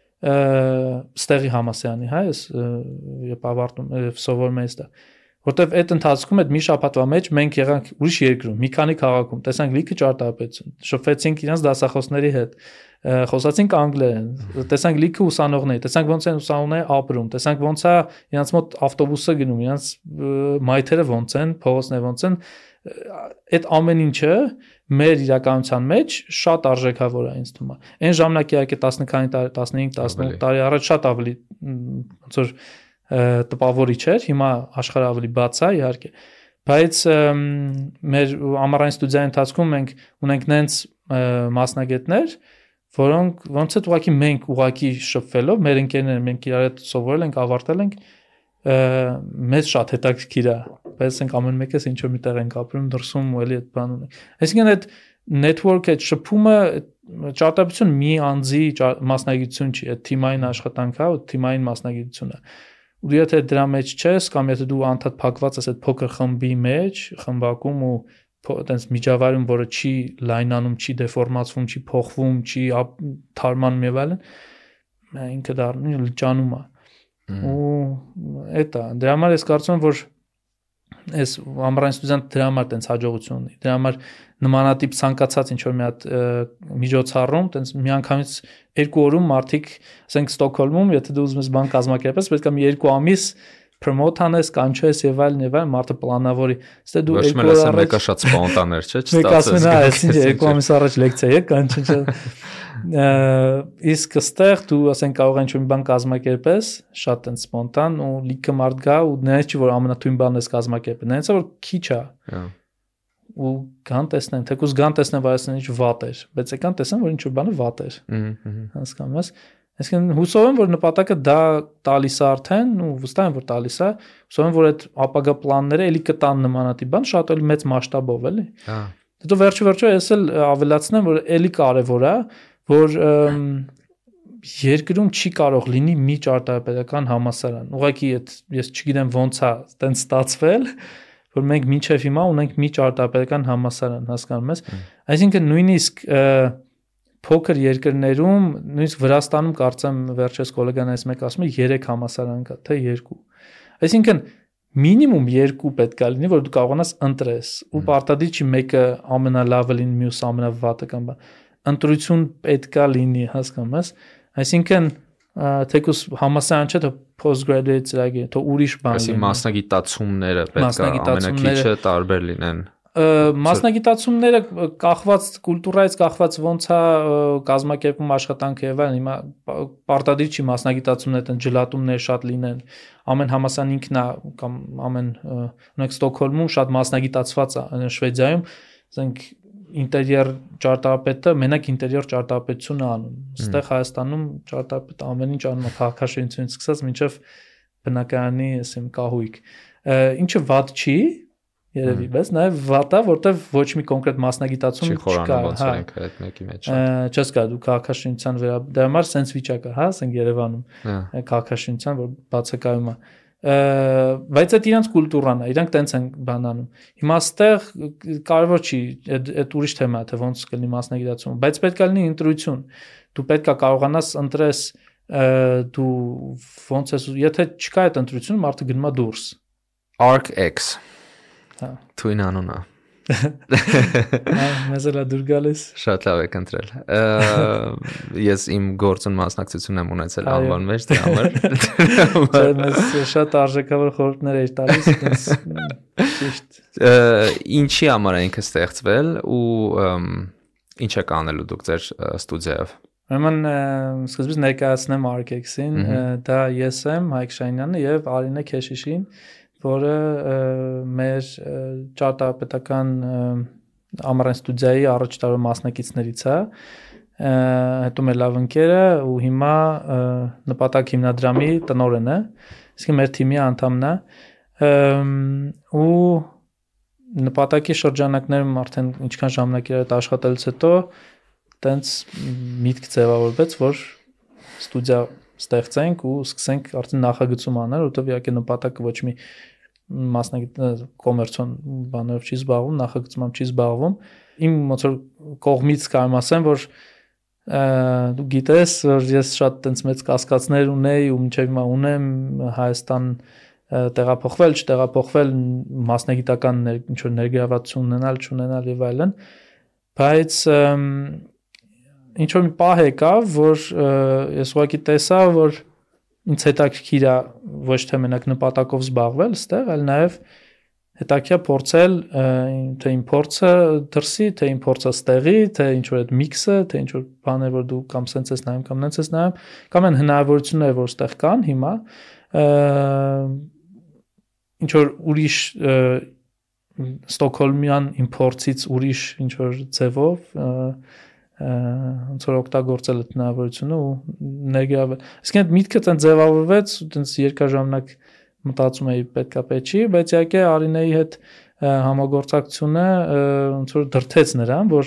ստեղի համասարանի, հա, ես երբ ավարտում սովորում եմ դա, որտեվ այդ ընթացքում այդ մի շաբաթվա մեջ մենք եղանք ուրիշ երկրում, մի քանի քաղաքում, տեսանք լիքը ճարտարապետություն, շփվեցինք իրենց դասախոսների հետ, խոսացինք անգլերեն, տեսանք լիքը ուսանողներ, տեսանք ոնց են ուսանողները ապրում, տեսանք ոնց է իրենց մոտ ավտոբուսը գնում, իրենց մայթերը ոնց են, փողոցները ոնց են, այդ ամեն ինչը մեր իրականության մեջ շատ արժեքավոր է ինձ թվում է։ Այն ժամանակ իհարկե տասը քանի տարի, տասնհինգ, տասնութ տարի առաջ շատ ավելի ոնց որ տպավորիչ էր, հիմա աշխարհը ավելի բաց է իհարկե, բայց մեր ամառային ստուդիայի ընթացքում մենք ունենք նենց մասնագետներ, որոնք ոնց է ուղղակի մենք ուղղակի շփվելով մեր ընկերները մենք իրար հետ սովորել ենք, ավարտել ենք, մեզ շատ հետաքրքիր է, բայց ենք ամեն մեկս ինչ որ միտեղ ենք ապրում դրսում ու էլի այդ բան ունենք։ Այսինքն այդ network այդ շփումը ճարտարապետություն մի անձի մասնագիտություն չի, այդ թիմային աշխատանք է, ու թիմային մասնագիտություն է։ Ու եթե դրա մեջ չես կամ եթե դու անդադ փակված ես այդ փոքր խմբի մեջ, խմբակում ու այտենց միջավայրում, որը չի լայնանում, չի դեֆորմացվում, չի փոխվում, չի թարմանում եւ այլն, ինքը դառնում է լճանում է։ Ու էտա դրա համար ես կարծում եմ որ այս ամառային ստուդիան դրա համար տենց հաջողություն ունի, դրա համար նմանատիպ ցանկացած ինչ որ մի հատ միջոցառում, տենց միանգամից երկու օրում մարդիկ, ասենք Ստոկհոլմում, եթե դու ուզում ես բան կազմակերպես, պետք է մի երկու ամիս promote անես, կանչես եւ այլն եւ այլն, մարդը պլանավորի։ Ստե դու երկու օր առաջ մեկը շատ սպոնտաներ չէ, չստացես։ Մեկ ասում է, այսինքն երկու ամիս առաջ լեկցիա է կանչի։ Իսկ ստեղ դու ասենք կարող ես ինչ-որ բան կազմակերպես, շատ են սպոնտան ու լիքը մարդ գա ու նայես չի որ ամենաթույն բանն ես կազմակերպել, նայես որ քիչ է։ Ու կան տեսնեն, թեկուզ գան տեսնեն, որ այսինքն ինչ վատ էր, բայց եկան տեսնեն, որ ինչ-որ բանը վատ էր։ Հասկանում ես։ Այսինքն հուսով եմ, որ նպատակը դա տալիս է արդեն, ու վստահ եմ, որ տալիս է։ Հուսով եմ, որ այդ ապագա պլանները էլի կտան նմանատիպ բան, շատ էլի մեծ մասշտաբով էլի։ Հետո վերջը-վերջը ես էլ ավելացնեմ, որ էլի կարևոր է, որ երկրում չի կարող լինի մի ճարտարապետական համալսարան։ Ուղղակի այդ ես չգիտեմ ոնց է տենց ստացվել, որ մենք մինչև հիմա ունենք մի ճարտարապետական համալսարան, հասկանում ես։ Այսինքն նույնիսկ փոքր երկրներում, նույնիսկ Վրաստանում կարծեմ վերջերս գոլեգան այս մեկ ասում է երեք համալսարան կա, թե երկու։ Այսինքն մինիմում երկու պետք է լինի, որ դու կարողանաս ընտրես, ու պարտադիր չի մեկը ամենալավը լինի, մյուսը ամենավատը կամ բան։ Ընտրություն պետք է լինի, հասկանում ես։ Այսինքն թեկուզ համալսարան չէ, թե postgraduate ծրագիր, թե ուրիշ բան։ Այսինքն մասնագիտացումները պետք է ամենակիչը տարբեր լինեն։ Մասնագիտացումները կախված կուլտուրայից կախված ոնց է կազմակերպում աշխատանքը եւ այլն, հիմա պարտադիր չի մասնագիտացումներ այդն ջլատումներ շատ լինեն, ամեն համալսարան ինքն է կամ ամեն օրինակ Ստոկհոլմում շատ մասնագիտացված է, Շվեդիայում ասենք ինտերիեր ճարտարապետը մենակ ինտերիեր ճարտարապետություն է անում, այստեղ Հայաստանում ճարտարապետը ամեն ինչ անում է քաղաքաշինությունից սկսած մինչև բնակարանի ասեմ կահույք, ինչը վատ չի երևի, բայց նաև վատ է, որտեվ ոչ մի կոնկրետ մասնագիտացում չկա, հա, այդ մեկի մեջ։ Չես կա դու քաղաքաշինության վերաբերյալ համար sense վիճակը, հա, ասենք Երևանում քաղաքաշինության, որ բացակայում է։ Բայց այդ իրանց կուլտուրան է, իրանք տենց են բանանում։ Հիմա ստեղ կարևոր չի, այդ ուրիշ թեմա է, թե ոնց կլինի մասնագիտացումը, բայց պետք է լինի ընտրություն։ Դու պետք է կարողանաս ընտրես դու ոնց ես, եթե չկա այդ ընտրությունը, մարդը գնում է դուրս։ ArcX Հա։ Twin անունը։ Մեզ էլ է դուր գալիս։ Շատ լավ եք ընտրել։ Ես իմ գործուն մասնակցություն եմ ունեցել անվան մեջ դրա համար։ Չէ, մեզ շատ արժեքավոր խորհուրդներ էր տալիս, ճիշտ։ Ինչի համար է ինքը ստեղծվել ու ինչ եք անելու դուք ձեր ստուդիայով։ Ուրեմն սկզբից ներկայացնեմ Arkex-ին, դա ես եմ, Հայկ Շանյանը եւ Արինե Քեշիշին, որը մեր ճարտարապետական ամառային ստուդիայի առաջ տարվա մասնակիցներից է, հետո մեր լավ ընկերը ու հիմա նպատակ հիմնադրամի տնօրենն է, իսկ մեր թիմի անդամն է, ու նպատակի շրջանակներում արդեն ինչքան ժամանակ էր աշխատելուց հետո տենց միտք ձևավորվեց, որ ստուդիա ստեղծենք ու սկսենք արդեն նախագծում անել, որովհետև իհարկե նպատակը ոչ մի մասնագետ կոմերցիոն բաներով չի զբաղվում, նախագծմամբ չի զբաղվում։ Իմ ոնց որ կողմից կարամ ասեմ, որ դու գիտես, որ ես շատ տենց մեծ կասկածներ ունեի ու մինչև հիմա ունեմ Հայաստան տեղափոխվել, չտեղափոխվել, մասնագիտական ինչ որ ներգրավվածություն ունենալ, չունենալ եւ այլն, բայց ինչ որ մի պահ եկավ, որ ես ուղղակի տեսա, որ ինձ հետաքրքիր է ոչ թե մենակ նպատակով զբաղվել ստեղ, այլ նաև հետաքրքիր է փորձել թե իմ փորձը դրսի, թե իմ փորձը ստեղի, թե ինչ որ այդ միքսը, թե ինչ որ բաներ, որ դու կամ սենց ես նայում, կամ նենց ես նայում, կամ այն հնարավորությունները, որ ստեղ կան հիմա, ինչ որ ուրիշ Ստոկհոլմյան իմ փորձից ուրիշ ինչ որ ձևով ոնց որ օգտագործել այդ հնարավորությունը ու ներգրավել։ Իսկ այդ միտքը տեն ձևավորվեց, տենց երկար ժամանակ մտածում էի պետքա պետք չի, բայց իհարկե Արինեի հետ համագործակցությունը ոնց որ դրթեց նրան, որ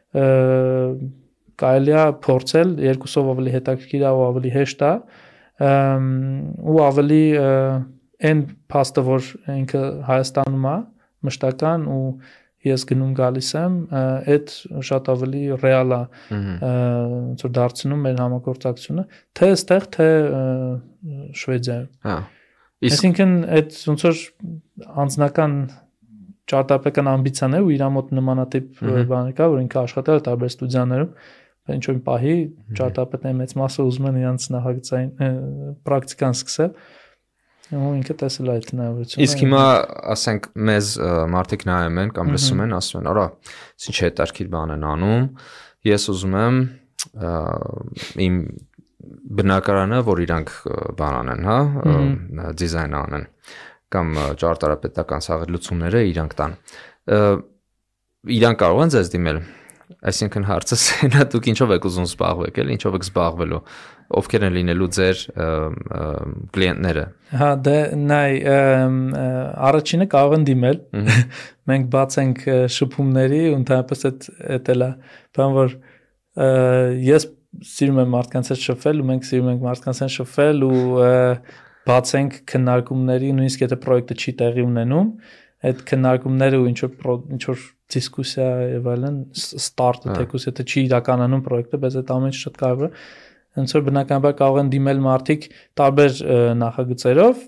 կարելի է փորձել երկուսով ավելի հետաքրքիր է ու ավելի հեշտ է ու ավելի այն փաստը, որ ինքը Հայաստանում է մշտական ու ես գնում գալիս եմ, այդ շատ ավելի ռեալ է ոնց որ դարձնում մեր համագործակցությունը, թե այստեղ, թե Շվեդիայում։ Հա։ Այսինքն այդ ոնց որ անձնական ճարտարապետական ամբիցիան է ու իր մոտ նմանատիպ բաներ կա, որ ինքը աշխատել է տարբեր ստուդիաներում, ինչ որ պահի ճարտարապետների մեծ մասը ուզում են իրենց նախագծային պրակտիկան սկսել։ Ու ինքը տեսել այդ հնարավորությունը։ Իսկ հիմա ասենք մեզ մարդիկ նայում են կամ լսում են, ասում են, «Արա, ինչ հետաքրքիր բան են անում, ես ուզում եմ իմ բնակարանը, որ իրանք բան անեն, հա, դիզայն անեն, կամ ճարտարապետական սաղ լուծումները իրանք տան»։ Իրանք կարող են ձեզ դիմել։ Այսինքն հարցս այն է, դուք ինչով եք ուզում զբաղվեք, էլի, ինչով եք զբաղվելու, ովքեր են լինելու ձեր կլիենտները։ Հա, դե նայ, առաջինը կարող են դիմել։ Մենք բաց ենք շփումների ու ընդհանրապես այդ էլա, բան որ ես սիրում եմ մարդկանց հետ շփվել ու մենք սիրում ենք մարդկանց հետ շփվել ու բաց ենք քննարկումների, նույնիսկ եթե պրոյեկտը չի տեղի ունենում, այդ քննարկումները ու ինչ որ ինչ որ դիսկուսիա եւ այլն ստարտը թեկուզ եթե չի իրականանում պրոյեկտը, բայց այդ ամենը շատ կարևոր է։ Հենց որ բնականաբար կարող են դիմել մարդիկ տարբեր նախագծերով,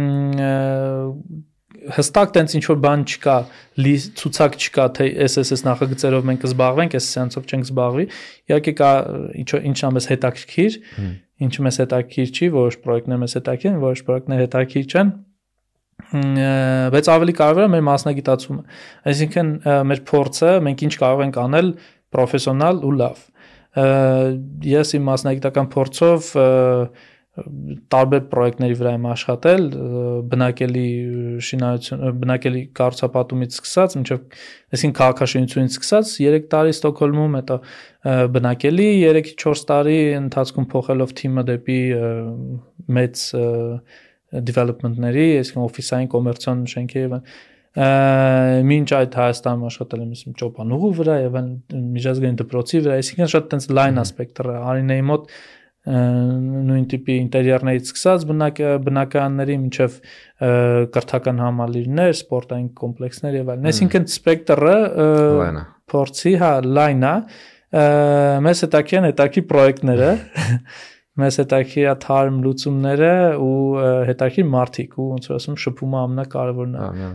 հստակ տենց ինչ որ բան չկա, ցուցակ չկա, թե էս էս էս նախագծերով մենք կզբաղվենք, էս սյանցով չենք զբաղվի։ Իհարկե կա ինչ ինչ ամես հետաքրքիր, ինչը մեզ հետաքրքիր չի, որոշ պրոյեկտներ մեզ հետաքրքիր են, որոշ պրոյեկտներ հետաքրքիր չեն։ Բայց ավելի կարևորը մեր մասնագիտացումը, այսինքն մեր փորձը, մենք ինչ կարող ենք անել պրոֆեսիոնալ ու լավ։ Ես իմ մասնագիտական փորձով տարբեր պրոյեկտների վրա եմ աշխատել, բնակելի շինարարություն, բնակելի կառուցապատումից սկսած, մինչև այսինքն քաղաքաշինությունից սկսած երեք տարի Ստոկհոլմում, հետո բնակելի երեք-չորս տարի ընթացքում փոխելով թիմը դեպի մեծ development-ների, այսինքն օֆիսային կոմերցիոն շենքերի եւ մինչ այդ Հայաստանում աշխատել եմ ճոպանուղու վրա եւ միջազգային դպրոցի վրա, այսինքն շատ տենց լայն ասպեկտը Արինեի մոտ նույն տիպի ինտերիերներից սկսած բնակարանների մինչև կրթական համալիրներ, սպորտային կոմպլեքսներ եւ այլն, այսինքն սպեկտրը փորձի հա լայն է, մեզ հետաքրքիր են հետաքրքիր պրոյեկտները, մեզ հետաքրքիր է թարմ լուծումները ու հետաքրքիր մարդիկ ու ոնց որ ասում շփումը ամենակարևորն է։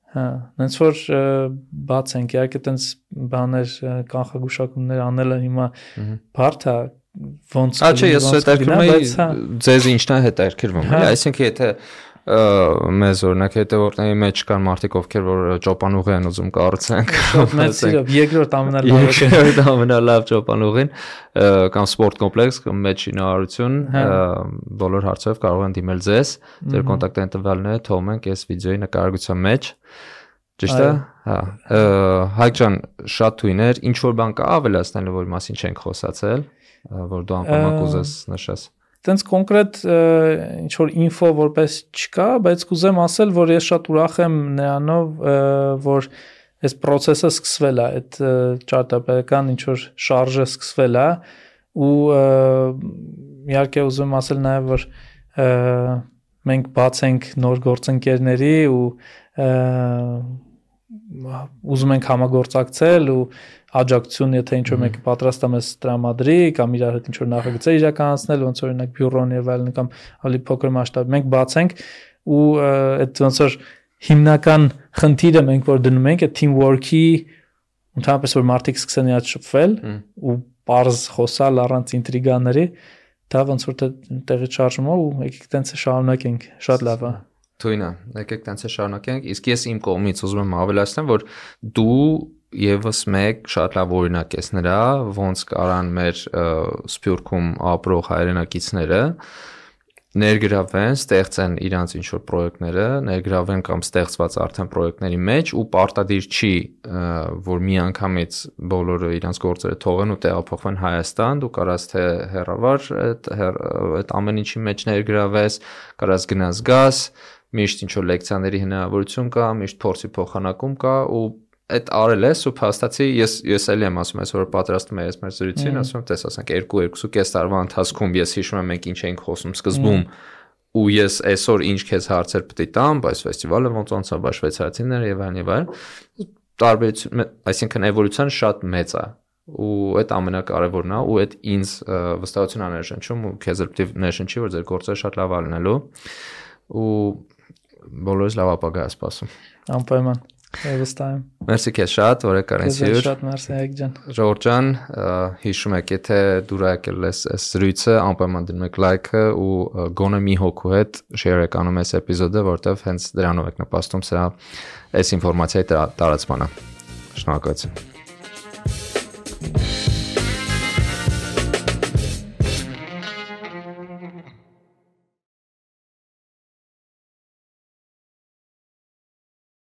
Հա, այնց որ բաց ենք, իհարկե տենց բաներ կանխագուշակումներ անելը հիմա բարդ է, ոնց Ա չէ, ես հետաքրքրում եմ ձեզ ինչն է հետաքրքրվում, էլի, այսինքն եթե մեզ օրինակ հետևորդների մեջ կան մարդիկ ովքեր որ ճոպանուղի են ուզում կառուցենք, մեծ սիրով երկրորդ ամենալավ երկրորդ ամենալավ ճոպանուղին կամ սպորտ կոմպլեքս կամ մեծ շինարարություն, բոլոր հարցերով կարող են դիմել ձեզ, ձեր կոնտակտային տվյալները թողում ենք այս վիդեոյի նկարագրության մեջ։ Ճիշտ է։ Հա։ Հայկ ջան, շատ թույներ, ինչ որ բան կա ավելացնելու, որ մասին չենք խոսացել, որ դու անպայման կուզես նշես։ Տենց կոնկրետ ինչ որ ինֆո որպես չկա, բայց կուզեմ ասել, որ ես շատ ուրախ եմ նրանով, որ այս process-ը սկսվել է, այդ ճարտարապետական ինչ որ շարժը սկսվել է ու իհարկե ուզում ասել նաև որ մենք բաց ենք նոր գործընկերների ու ուզում ենք համագործակցել ու աջակցություն, եթե ինչ-որ մեկը պատրաստ է մեզ տրամադրի կամ իրար հետ ինչ-որ նախագծեր իրականացնել, ոնց օրինակ բյուրոն եւ այլն կամ ավելի փոքր մասշտաբ, մենք բաց ենք ու այդ ոնց որ հիմնական խնդիրը մենք որ դնում ենք, այդ team work-ի ընդհանրապես որ մարդիկ սկսեն իրար շփվել ու པարզ խոսալ առանց ինտրիգաների, դա ոնց որ տեղի շարժումով ու եկեք տենց շարունակենք, շատ լավ է։ Թույն է, եկեք տենց շարունակենք, իսկ ես իմ կողմից ուզում եմ ավելացնել, որ դու Եվս մեկ շատ լավ օրինակ ես նրա, ոնց կարան մեր Սփյուռքում ապրող հայրենակիցները ներգրավեն, ստեղծեն իրանց ինչ-որ պրոյեկտները, ներգրավեն կամ ստեղծված արդեն պրոյեկտների մեջ ու պարտադիր չի, որ միանգամից բոլորը իրանց գործերը թողեն ու տեղափոխվեն Հայաստան, դու կարաս թե հեռավար այդ ամեն ինչի մեջ ներգրավես, կարաս գնաս գաս, միշտ ինչ-որ լեկցիաների հնարավորություն կա, միշտ փորձի փոխանակում կա ու այդ արել ես ու փաստացի ես ես էլի եմ ասում ես որ պատրաստում եմ ես մեր զրույցին ասում եմ տես ասենք երկու երկու կես տարվա ընթացքում ես հիշում եմ մենք ինչ էինք խոսում սկզբում ու ես այսօր ինչ քեզ հարցեր պետք է տամ բայց ֆեստիվալը ոնց ոնց է շվեյցարացիները եւ այլն եւ այլն տարբերություն այսինքն էվոլյուցիան շատ մեծ է ու այդ ամենակարևորն է ու այդ ինձ վստահություն է ներշնչում ու քեզ էլ պետք է ներշնչի որ ձեր գործերը շատ լավ ալնելու ու բոլորս լավ ապագա սպասում անպայման Վստահ եմ։ Մերսի քեզ շատ, որ եկար ինձ հյուր։ Շատ մերսի Հայկ ջան։ Ժողովուրդ ջան, հիշում եք, եթե դուր եկել ես այս զրույցը, անպայման դնում եք լայքը ու գոնե մի հոգու հետ share եք անում այս էպիզոդը, որտեվ հենց դրանով եք նպաստում սրա այս ինֆորմացիայի տարածմանը։ Շնորհակալություն։